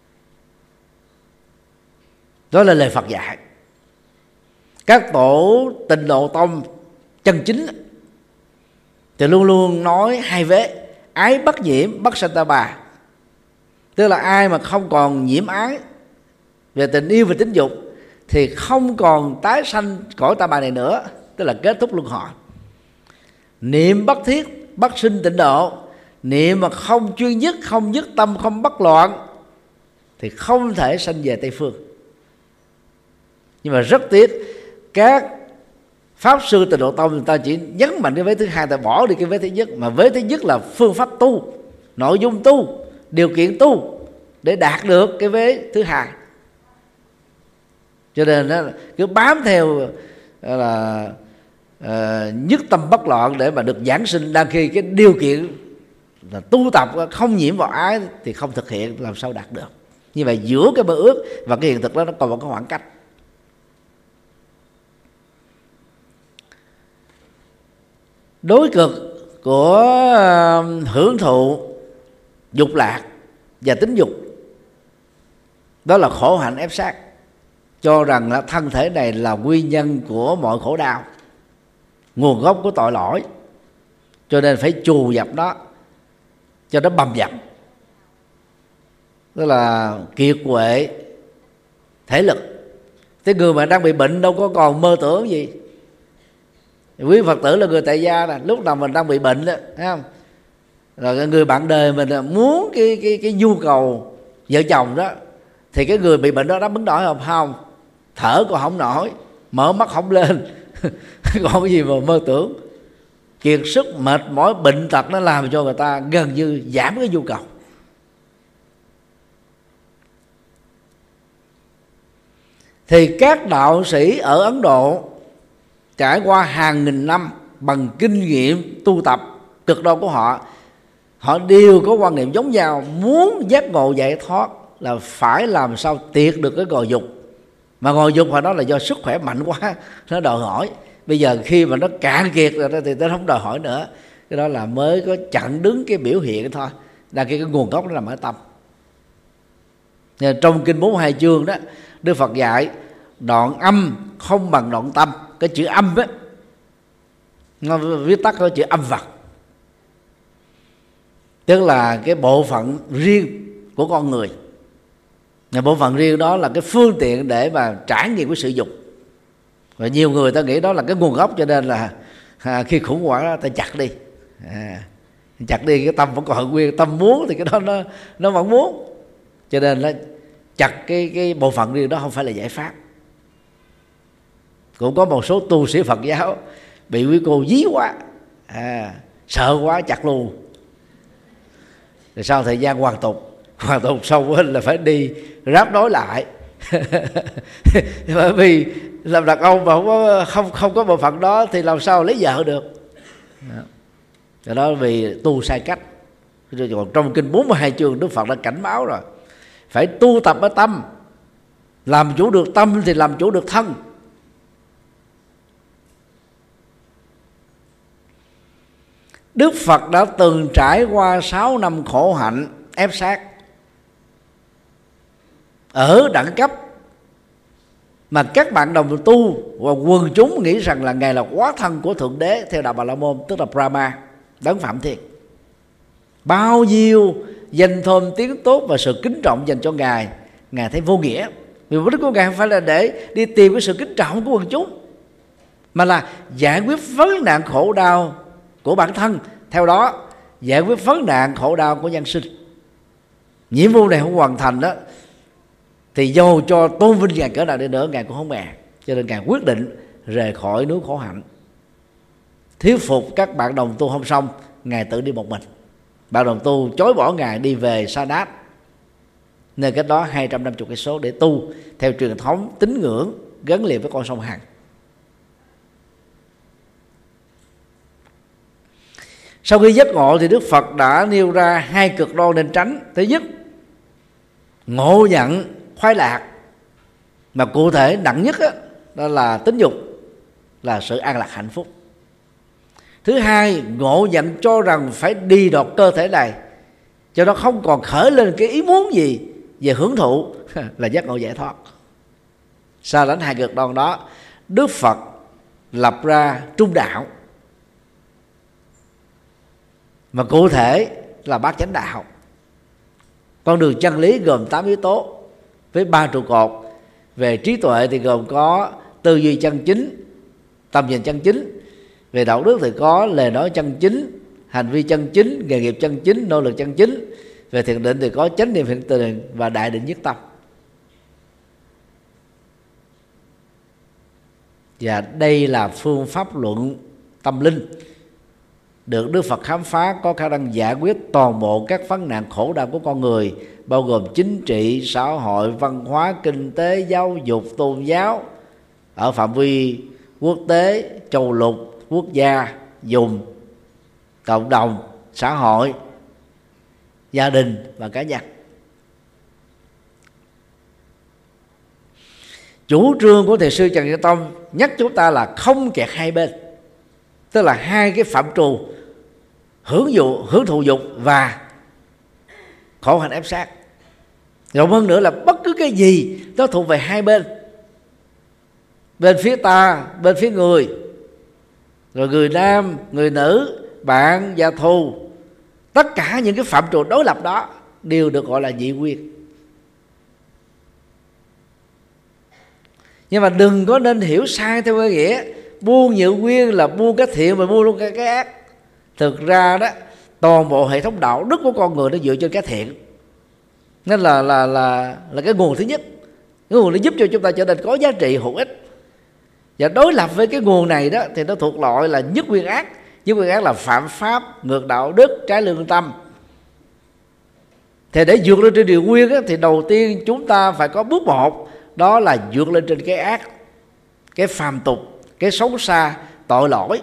Đó là lời Phật dạy. Các tổ Tịnh Độ Tông chân chính thì luôn luôn nói hai vế: ái bất nhiễm, bất sanh ta bà. Tức là ai mà không còn nhiễm ái về tình yêu và tính dục thì không còn tái sanh cõi ta bà này nữa, tức là kết thúc luân hồi. Niệm bất thiết, bất sinh tịnh độ. Niệm mà không chuyên nhất, không nhất tâm, không bất loạn thì không thể sanh về Tây Phương. Nhưng mà rất tiếc, các pháp sư Tịnh Độ Tông người ta chỉ nhấn mạnh cái vế thứ hai, ta bỏ đi cái vế thứ nhất. Mà vế thứ nhất là phương pháp tu, nội dung tu, điều kiện tu để đạt được cái vế thứ hai. Cho nên đó, cứ bám theo là nhất tâm bất loạn để mà được giảng sinh, đang khi cái điều kiện là tu tập không nhiễm vào ái thì không thực hiện, làm sao đạt được. Như vậy giữa cái mơ ước và cái hiện thực đó nó còn một cái khoảng cách. Đối cực của hưởng thụ dục lạc và tính dục đó là khổ hạnh ép sát, cho rằng là thân thể này là nguyên nhân của mọi khổ đau, nguồn gốc của tội lỗi, cho nên phải trù dập nó cho nó bầm dập. Tức là kiệt quệ thể lực. Cái người mà đang bị bệnh đâu có còn mơ tưởng gì. Quý Phật tử là người tại gia nè, lúc nào mình đang bị bệnh đó, thấy không? Rồi người bạn đời mình muốn cái nhu cầu vợ chồng đó, thì cái người bị bệnh đó đáp ứng nổi không? Không. Thở còn không nổi, mở mắt không lên, còn cái gì mà mơ tưởng. Kiệt sức, mệt mỏi, bệnh tật nó làm cho người ta gần như giảm cái nhu cầu. Thì các đạo sĩ ở Ấn Độ trải qua hàng nghìn năm bằng kinh nghiệm tu tập cực đoan của họ, họ đều có quan niệm giống nhau: muốn giác ngộ giải thoát là phải làm sao tiệt được cái ngồi dục. Mà ngồi dục họ nói là do sức khỏe mạnh quá, nó đòi hỏi. Bây giờ khi mà nó cạn kiệt rồi thì nó không đòi hỏi nữa. Cái đó là mới có chặn đứng cái biểu hiện thôi, là cái nguồn gốc nó nằm ở tâm. Trong kinh 42 chương đó, Đức Phật dạy đoạn âm không bằng đoạn tâm. Cái chữ âm á, nó viết tắt của chữ âm vật, tức là cái bộ phận riêng của con người. Bộ phận riêng đó là cái phương tiện để mà trải nghiệm cái sự dục. Và nhiều người ta nghĩ đó là cái nguồn gốc, cho nên là khi khủng hoảng đó ta chặt đi, chặt đi cái tâm vẫn còn nguyên. Tâm muốn thì cái đó nó vẫn muốn, cho nên là chặt cái bộ phận riêng đó không phải là giải pháp. Cũng có một số tu sĩ Phật giáo bị quý cô dí quá, sợ quá chặt luôn. Rồi sau thời gian hoàn tục xong là phải đi ráp đối lại. Bởi vì làm đàn ông mà không có bộ phận đó thì làm sao lấy vợ được. Cho đó vì tu sai cách. Còn trong kinh 42 chương Đức Phật đã cảnh báo rồi, phải tu tập ở tâm. Làm chủ được tâm thì làm chủ được thân. Đức Phật đã từng trải qua 6 năm khổ hạnh ép sát ở đẳng cấp mà các bạn đồng tu và quần chúng nghĩ rằng là Ngài là hóa thân của Thượng Đế theo đạo Bà La Môn, tức là Brahma, đấng Phạm Thiên. Bao nhiêu danh thơm tiếng tốt và sự kính trọng dành cho Ngài, Ngài thấy vô nghĩa. Vì mục đích của Ngài không phải là để đi tìm cái sự kính trọng của quần chúng, mà là giải quyết vấn nạn khổ đau của bản thân, theo đó giải quyết vấn nạn khổ đau của nhân sinh. Nhiệm vụ này không hoàn thành đó thì dầu cho tôn vinh Ngài cỡ nào đi nữa, Ngài cũng không màng. Cho nên Ngài quyết định rời khỏi núi khổ hạnh, thuyết phục các bạn đồng tu không xong, Ngài tự đi một mình. bạn đồng tu chối bỏ Ngài đi về Sa Đát, nơi cách đó 250 cây số, để tu theo truyền thống tín ngưỡng gắn liền với con sông Hằng. Sau khi giác ngộ thì Đức Phật đã nêu ra 2 cực đoan nên tránh. Thứ nhất, ngộ nhận khoái lạc, mà cụ thể nặng nhất đó là tính dục, là sự an lạc hạnh phúc. Thứ hai, ngộ nhận cho rằng phải đi đọt cơ thể này, cho nó không còn khởi lên cái ý muốn gì về hưởng thụ, là giác ngộ giải thoát. Sau đánh 2 cực đoan đó, Đức Phật lập ra trung đạo, mà cụ thể là bát chánh đạo. Con đường chân lý gồm 8 yếu tố với 3 trụ cột. Về trí tuệ thì gồm có tư duy chân chính, tầm nhìn chân chính. Về đạo đức thì có lời nói chân chính, hành vi chân chính, nghề nghiệp chân chính, nỗ lực chân chính. Về thiền định thì có chánh niệm hiện tiền và đại định nhất tâm. Và đây là phương pháp luận tâm linh được Đức Phật khám phá có khả năng giải quyết toàn bộ các vấn nạn khổ đau của con người, bao gồm chính trị, xã hội, văn hóa, kinh tế, giáo dục, tôn giáo ở phạm vi quốc tế, châu lục, quốc gia, vùng, cộng đồng, xã hội, gia đình và cá nhân. Chủ trương của Thiền sư Trần Nhân Tông nhắc chúng ta là không kẹt hai bên, tức là 2 cái phạm trù hưởng thụ dục và khổ hạnh ép sát. Rộng hơn nữa là bất cứ cái gì nó thuộc về hai bên, bên phía ta, bên phía người, rồi người nam, người nữ, bạn và thù. Tất cả những cái phạm trù đối lập đó đều được gọi là nhị nguyên. Nhưng mà đừng có nên hiểu sai theo cái nghĩa buông nhị nguyên là buông cái thiện và buông luôn cái ác. Thực ra đó, toàn bộ hệ thống đạo đức của con người nó dựa trên cái thiện. Nên là cái nguồn thứ nhất, cái nguồn nó giúp cho chúng ta trở nên có giá trị hữu ích. Và đối lập với cái nguồn này đó thì nó thuộc loại là nhất nguyên ác. Nhất nguyên ác là phạm pháp, ngược đạo đức, trái lương tâm. Thì để vượt lên trên điều nguyên đó, thì đầu tiên chúng ta phải có bước 1, đó là vượt lên trên cái ác, cái phàm tục, cái xấu xa, tội lỗi.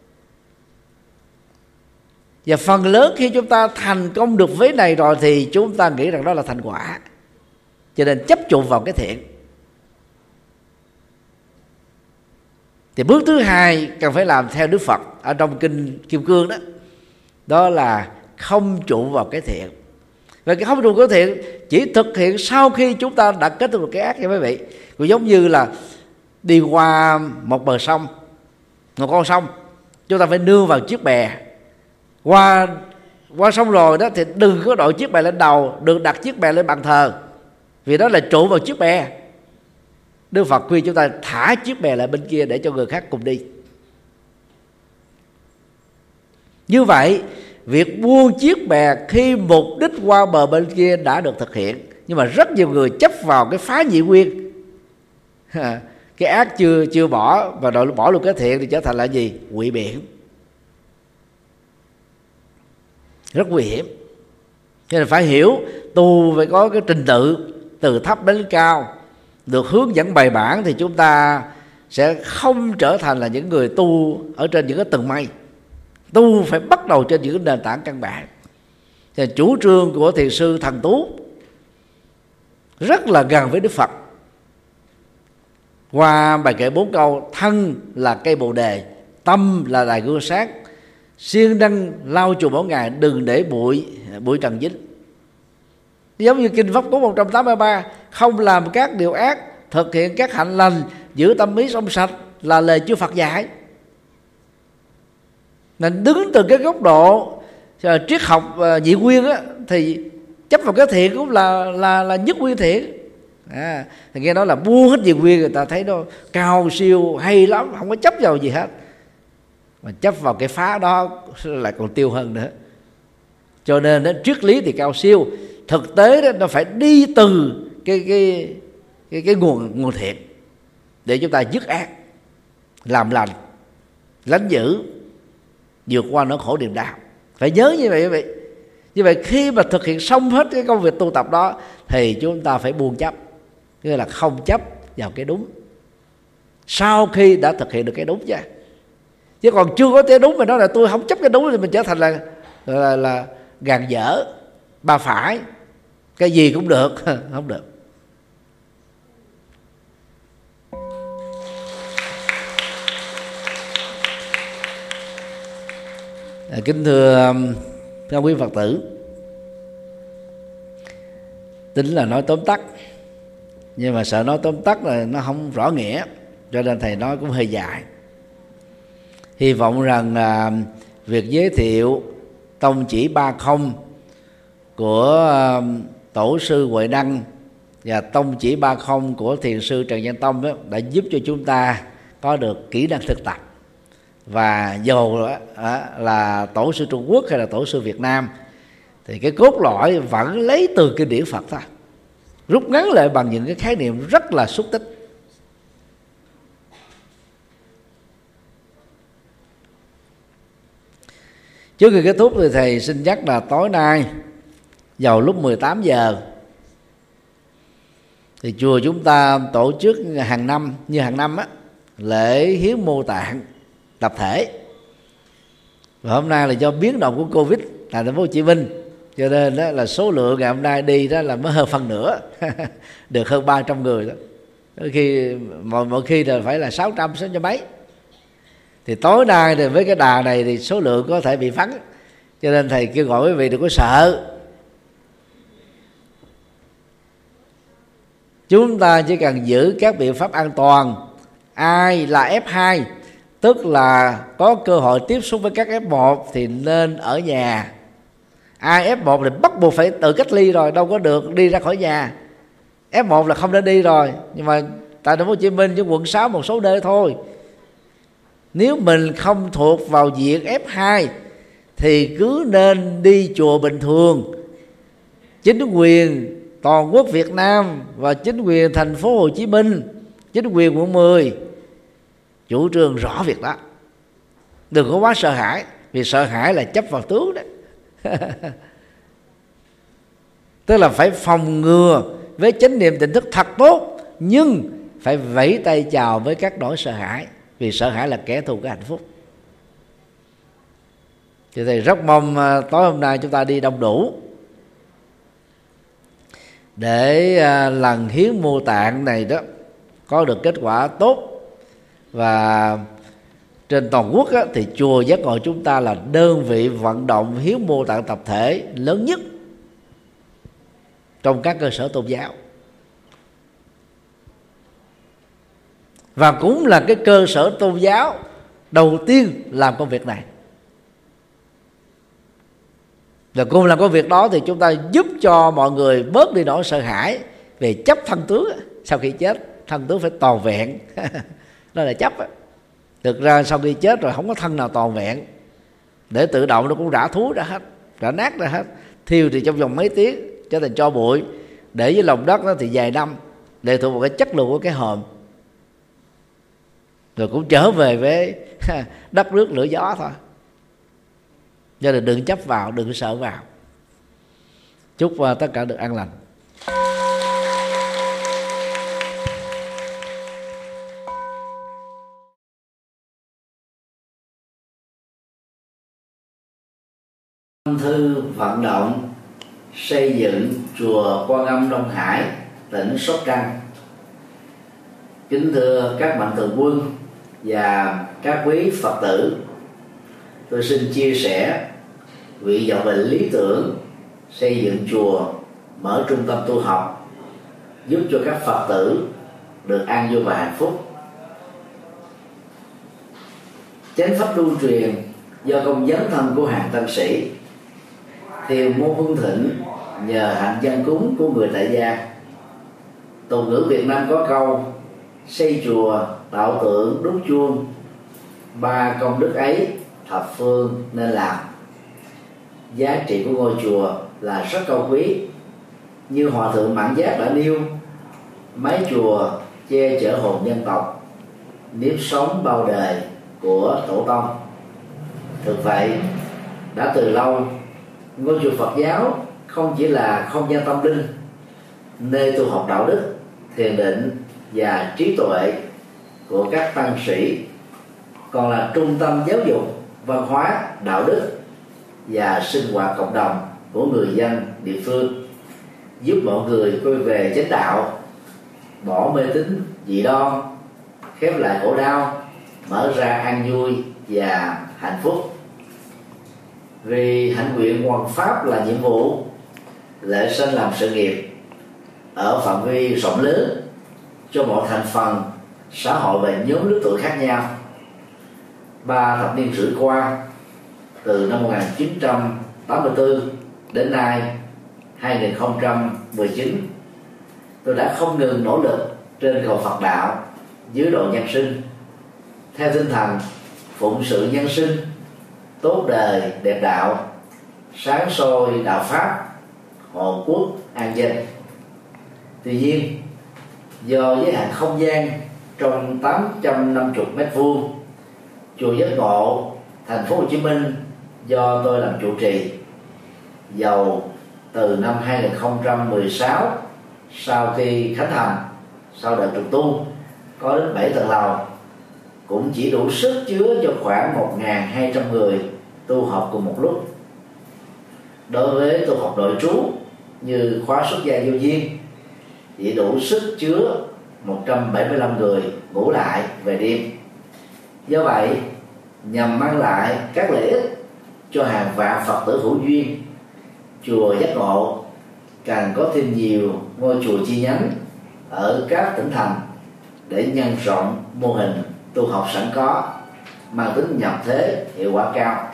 Và phần lớn khi chúng ta thành công được với này rồi thì chúng ta nghĩ rằng đó là thành quả, cho nên chấp chụp vào cái thiện. Thì bước thứ 2 cần phải làm theo Đức Phật ở trong kinh Kim Cương đó, đó là không trụ vào cái thiện. Và cái không trụ vào cái thiện chỉ thực hiện sau khi chúng ta đã kết thúc được cái ác nha quý vị. Cũng giống như là đi qua một bờ sông, một con sông, chúng ta phải nương vào chiếc bè. Qua sông rồi đó thì đừng có đội chiếc bè lên đầu, đừng đặt chiếc bè lên bàn thờ, vì đó là trụ vào chiếc bè. Đức Phật khuyên chúng ta thả chiếc bè lại bên kia để cho người khác cùng đi. Như vậy, việc buông chiếc bè khi mục đích qua bờ bên kia đã được thực hiện, nhưng mà rất nhiều người chấp vào cái phá nhị nguyên. Cái ác chưa bỏ và bỏ luôn cái thiện thì trở thành là gì? Quỵ biển. Rất nguy hiểm. Cho nên phải hiểu tu phải có cái trình tự từ thấp đến cao, được hướng dẫn bài bản thì chúng ta sẽ không trở thành là những người tu ở trên những cái tầng mây. Tu phải bắt đầu trên những nền tảng căn bản. Thì chủ trương của thiền sư Thần Tú rất là gần với Đức Phật. Qua bài kệ 4 câu: thân là cây bồ đề, tâm là đài gương sáng, siêng năng lau chùi mỗi ngày, đừng để bụi trần dính. Giống như kinh Pháp Cú 183, không làm các điều ác, thực hiện các hạnh lành, giữ tâm ý trong sạch là lời Chư Phật dạy. Nên đứng từ cái góc độ triết học nhị nguyên á, thì chấp vào cái thiện cũng là nhất nguyên thiện. Thì nghe nói là buông hết nhị nguyên, người ta thấy nó cao siêu hay lắm, không có chấp vào gì hết, mà chấp vào cái phá đó lại còn tiêu hơn nữa. Cho nên đó, triết lý thì cao siêu, thực tế đó nó phải đi từ cái nguồn thiện để chúng ta dứt ác, làm lành, lánh dữ, vượt qua nỗi khổ niềm đau. Phải nhớ như vậy quý vị. Như vậy khi mà thực hiện xong hết cái công việc tu tập đó thì chúng ta phải buông chấp, nghĩa là không chấp vào cái đúng. Sau khi đã thực hiện được cái đúng chứ còn chưa có cái đúng mà nói là tôi không chấp cái đúng thì mình trở thành là gàn dở, ba phải, cái gì cũng được không được. Kính thưa các quý Phật tử, tính là nói tóm tắt, nhưng mà sợ nói tóm tắt là nó không rõ nghĩa, cho nên thầy nói cũng hơi dài. Hy vọng rằng việc giới thiệu tông chỉ 30 của tổ sư Huệ Năng và tông chỉ 30 của thiền sư Trần Văn Tông đó đã giúp cho chúng ta có được kỹ năng thực tập. Và dù là tổ sư Trung Quốc hay là tổ sư Việt Nam thì cái cốt lõi vẫn lấy từ kinh điển Phật thôi, rút ngắn lại bằng những cái khái niệm rất là xúc tích. Trước khi kết thúc thì thầy xin nhắc là tối nay vào lúc 18 giờ thì chùa chúng ta tổ chức hàng năm lễ hiến mô tạng tập thể. Và hôm nay là do biến động của Covid tại thành phố Hồ Chí Minh, cho nên đó là số lượng ngày hôm nay đi đó là mới hơn phân nửa được hơn 300 người đó. Đôi khi mỗi khi là phải là 600 mấy. Thì tối nay thì với cái đà này thì số lượng có thể bị phắn, cho nên thầy kêu gọi quý vị đừng có sợ. Chúng ta chỉ cần giữ các biện pháp an toàn. Ai là F2, tức là có cơ hội tiếp xúc với các F1 thì nên ở nhà. Ai F1 thì bắt buộc phải tự cách ly rồi, đâu có được đi ra khỏi nhà. F1 là không nên đi rồi. Nhưng mà tại thành phố Hồ Chí Minh chứ quận 6 một số nơi thôi. Nếu mình không thuộc vào diện F2 thì cứ nên đi chùa bình thường. Chính quyền toàn quốc Việt Nam và chính quyền thành phố Hồ Chí Minh, chính quyền quận 10 chủ trương rõ việc đó. Đừng có quá sợ hãi, vì sợ hãi là chấp vào tướng đó. Tức là phải phòng ngừa với chánh niệm tỉnh thức thật tốt, nhưng phải vẫy tay chào với các nỗi sợ hãi, vì sợ hãi là kẻ thù của hạnh phúc. Thì thầy rất mong tối hôm nay chúng ta đi đông đủ để lần hiến mô tạng này đó có được kết quả tốt. Và trên toàn quốc thì chùa Giác Ngộ chúng ta là đơn vị vận động hiến mô tạng tập thể lớn nhất trong các cơ sở tôn giáo, và cũng là cái cơ sở tôn giáo đầu tiên làm công việc này. Và cùng làm công việc đó thì chúng ta giúp cho mọi người bớt đi nỗi sợ hãi về chấp thân tướng. Sau khi chết thân tướng phải toàn vẹn đó là chấp. Thực ra sau khi chết rồi không có thân nào toàn vẹn, để tự động nó cũng rã thú ra hết, rã nát ra hết. Thiêu thì trong vòng mấy tiếng trở thành tro bụi, để dưới lòng đất đó thì vài năm, lệ thuộc vào cái chất lượng của cái hòm, rồi cũng trở về với đất nước lửa gió thôi. Cho nên đừng chấp vào, đừng sợ vào. Chúc tất cả được an lành. Thư vận động xây dựng chùa Quan Âm Đông Hải, tỉnh Sóc Trăng. Kính thưa các mạnh thường quân và các quý Phật tử, tôi xin chia sẻ nguyện vọng về lý tưởng xây dựng chùa, mở trung tâm tu học, giúp cho các Phật tử được an vui và hạnh phúc. Chánh pháp lưu truyền do công dấn thân của hàng tăng sĩ, thiền môn Hưng Thịnh nhờ hạnh dân cúng của người tại gia. Tục ngữ Việt Nam có câu: xây chùa, tạo tượng, đúc chuông, ba công đức ấy thập phương nên làm. Giá trị của ngôi chùa là rất cao quý. Như Hòa thượng Mạn Giác đã nêu, mái chùa che chở hồn dân tộc, nếp sống bao đời của tổ tông. Thực vậy, đã từ lâu ngôi chùa Phật giáo không chỉ là không gian tâm linh, nơi tu học đạo đức, thiền định và trí tuệ của các tăng sĩ, còn là trung tâm giáo dục, văn hóa, đạo đức và sinh hoạt cộng đồng của người dân địa phương, giúp mọi người quay về chánh đạo, bỏ mê tín dị đoan, khép lại khổ đau, mở ra an vui và hạnh phúc. Vì hạnh nguyện hoằng pháp là nhiệm vụ, Lệ Sanh làm sự nghiệp ở phạm vi rộng lớn cho mọi thành phần xã hội và nhóm lứa tuổi khác nhau. 3 thập niên rưỡi qua, từ năm 1984 đến nay 2019, tôi đã không ngừng nỗ lực trên cầu Phật đạo dưới độ nhân sinh, theo tinh thần phụng sự nhân sinh, tốt đời đẹp đạo, sáng soi đạo pháp, hộ quốc an dân. Tuy nhiên, do giới hạn không gian trong 850 m², chùa Giác Ngộ, thành phố Hồ Chí Minh do tôi làm trụ trì, dầu từ năm 2016 sau khi khánh thành, sau đợt trùng tu có đến 7 tầng lầu, cũng chỉ đủ sức chứa cho khoảng 1.200 người tu học cùng một lúc. Đối với tu học nội trú như khóa xuất gia vô duyên chỉ đủ sức chứa 175 người ngủ lại về đêm. Do vậy, nhằm mang lại các lợi ích cho hàng vạn Phật tử hữu duyên, chùa Giác Ngộ càng có thêm nhiều ngôi chùa chi nhánh ở các tỉnh thành để nhân rộng mô hình tu học sẵn có, mang tính nhập thế, hiệu quả cao.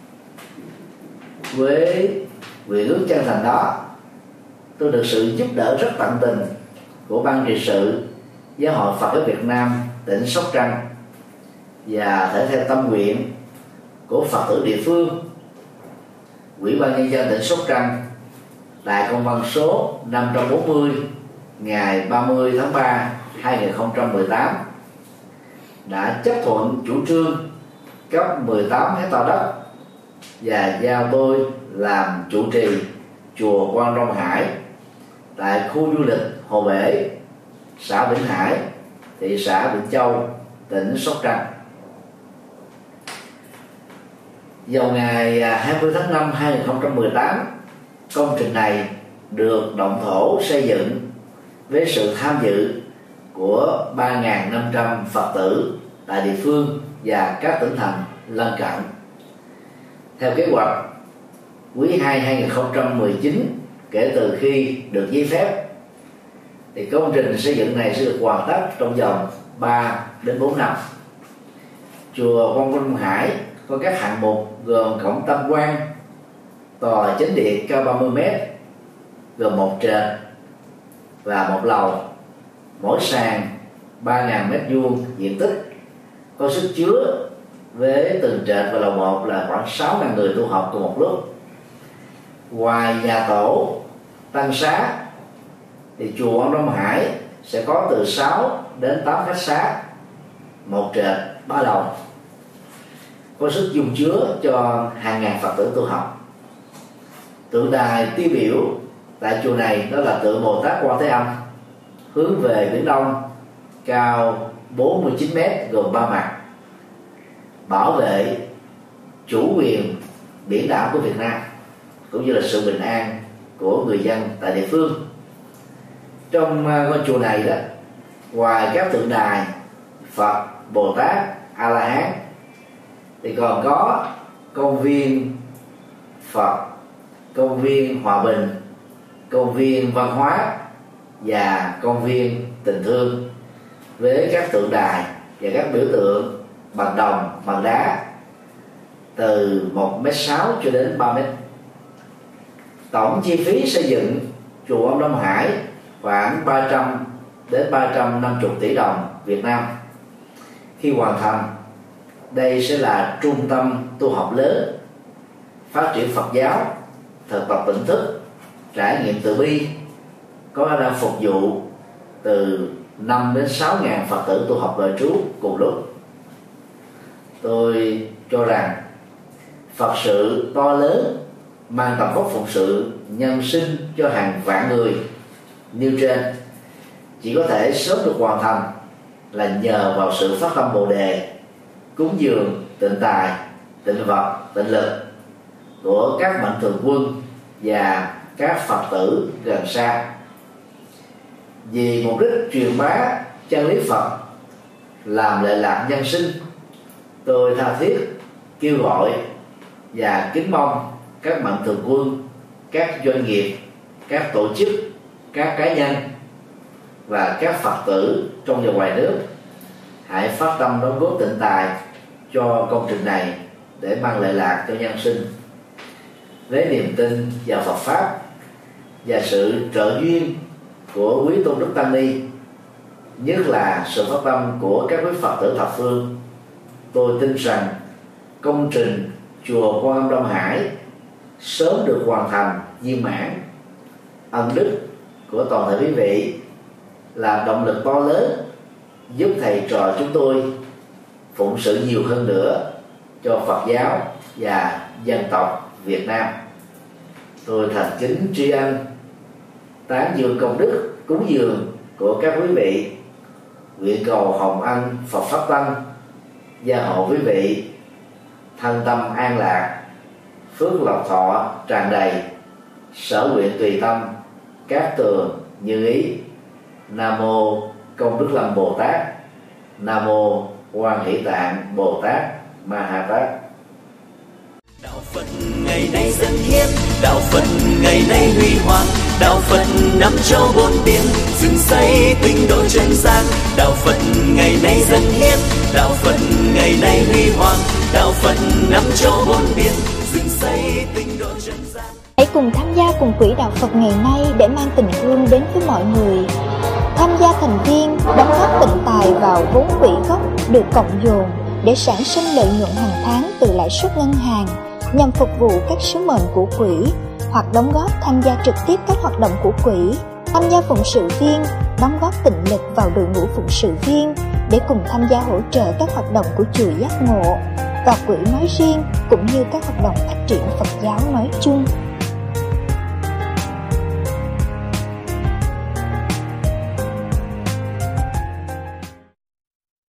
Với nguyện ước chân thành đó, tôi được sự giúp đỡ rất tận tình của ban trị sự Giáo hội Phật giáo Việt Nam tỉnh Sóc Trăng và thể theo tâm nguyện của Phật tử địa phương, Ủy ban nhân dân tỉnh Sóc Trăng tại công văn số 540 ngày 30 tháng 3 2018 đã chấp thuận chủ trương cấp 18 hectare đất và giao tôi làm chủ trì chùa Quan Long Hải tại khu du lịch Hồ Bể, xã Vĩnh Hải, thị xã Vĩnh Châu, tỉnh Sóc Trăng. Vào ngày 20 tháng 5 2018, công trình này được động thổ xây dựng với sự tham dự của 3.500 Phật tử tại địa phương và các tỉnh thành lân cận. Theo kế hoạch, quý 2 2019, kể từ khi được giấy phép, thì công trình xây dựng này sẽ được hoàn tất trong vòng 3 đến 4 năm. Chùa Quan Long Hải có các hạng mục gồm cổng tam quan, tòa chánh điện cao 30 m, gồm một trệt và một lầu, mỗi sàn 3.000 m² diện tích, có sức chứa với từng trệt và lầu 1 là khoảng 6.000 người tu học cùng một lúc. Ngoài nhà tổ, tăng xá, thì chùa Quan Long Hải sẽ có từ 6 đến 8 khách xá, một trệt 3 lầu, có sức dung chứa cho hàng ngàn Phật tử tu học. Tượng đài tiêu biểu tại chùa này đó là tượng Bồ Tát Quan Thế Âm, hướng về biển đông, cao 49 m, gồm 3 mặt, bảo vệ chủ quyền biển đảo của Việt Nam cũng như là sự bình an của người dân tại địa phương. Trong ngôi chùa này đó, ngoài các tượng đài Phật, Bồ Tát, A La Hán, thì còn có công viên Phật, công viên Hòa Bình, công viên văn hóa và công viên tình thương, với các tượng đài và các biểu tượng bằng đồng, bằng đá từ 1,6 m cho đến 3 m. Tổng chi phí xây dựng chùa Quan Long Hải khoảng 300 đến 350 tỷ đồng Việt Nam. Khi hoàn thành, đây sẽ là trung tâm tu học lớn, phát triển Phật giáo, thực tập tỉnh thức, trải nghiệm từ bi, có khả năng phục vụ từ 5 đến 6 ngàn Phật tử tu học nội trú cùng lúc. Tôi cho rằng Phật sự to lớn mang tầm vóc phụng sự nhân sinh cho hàng vạn người nêu trên chỉ có thể sớm được hoàn thành là nhờ vào sự phát tâm Bồ đề, cúng dường, tịnh tài, tịnh vật, tịnh lực của các mạnh thường quân và các Phật tử gần xa. Vì mục đích truyền bá chân lý Phật, làm lệ lạc nhân sinh, tôi tha thiết kêu gọi và kính mong các mạnh thường quân, các doanh nghiệp, các tổ chức, các cá nhân và các Phật tử trong và ngoài nước hãy phát tâm đóng góp tịnh tài cho công trình này để mang lệ lạc cho nhân sinh. Với niềm tin vào Phật pháp và sự trợ duyên của quý tôn đức tăng ni, nhất là sự phát tâm của các quý Phật tử thập phương, tôi tin rằng công trình chùa Quan Âm Đông Hải sớm được hoàn thành viên mãn. Ân đức của toàn thể quý vị là động lực to lớn giúp thầy trò chúng tôi phụng sự nhiều hơn nữa cho Phật giáo và dân tộc Việt Nam. Tôi thành kính tri ân, tán dương công đức cúng dường của các quý vị, nguyện cầu hồng ân Phật pháp tăng gia hộ quý vị thân tâm an lạc, phước lộc thọ tràn đầy, sở nguyện tùy tâm, các tường như ý. Nam mô Công Đức Lâm Bồ Tát. Nam mô Quan Hỷ Tạng Bồ Tát Ma Ha Tát. Đạo Phật ngày nay dân hiến, đạo Phật ngày nay huy hoàng, đạo Phật năm châu bốn biển, dựng xây tinh độ chân gian. Đạo Phật ngày nay dân hiến, đạo Phật ngày nay huy hoàng, đạo Phật năm châu bốn biển, dựng xây tinh độ chân gian. Hãy cùng tham gia cùng quỹ đạo Phật ngày nay để mang tình thương đến với mọi người. Tham gia thành viên, đóng góp tịnh tài vào vốn quỹ gốc được cộng dồn để sản sinh lợi nhuận hàng tháng từ lãi suất ngân hàng nhằm phục vụ các sứ mệnh của quỹ, hoặc đóng góp tham gia trực tiếp các hoạt động của quỹ, tham gia phụng sự viên, đóng góp tịnh lực vào đội ngũ phụng sự viên để cùng tham gia hỗ trợ các hoạt động của chùa Giác Ngộ và quỹ nói riêng, cũng như các hoạt động phát triển Phật giáo nói chung.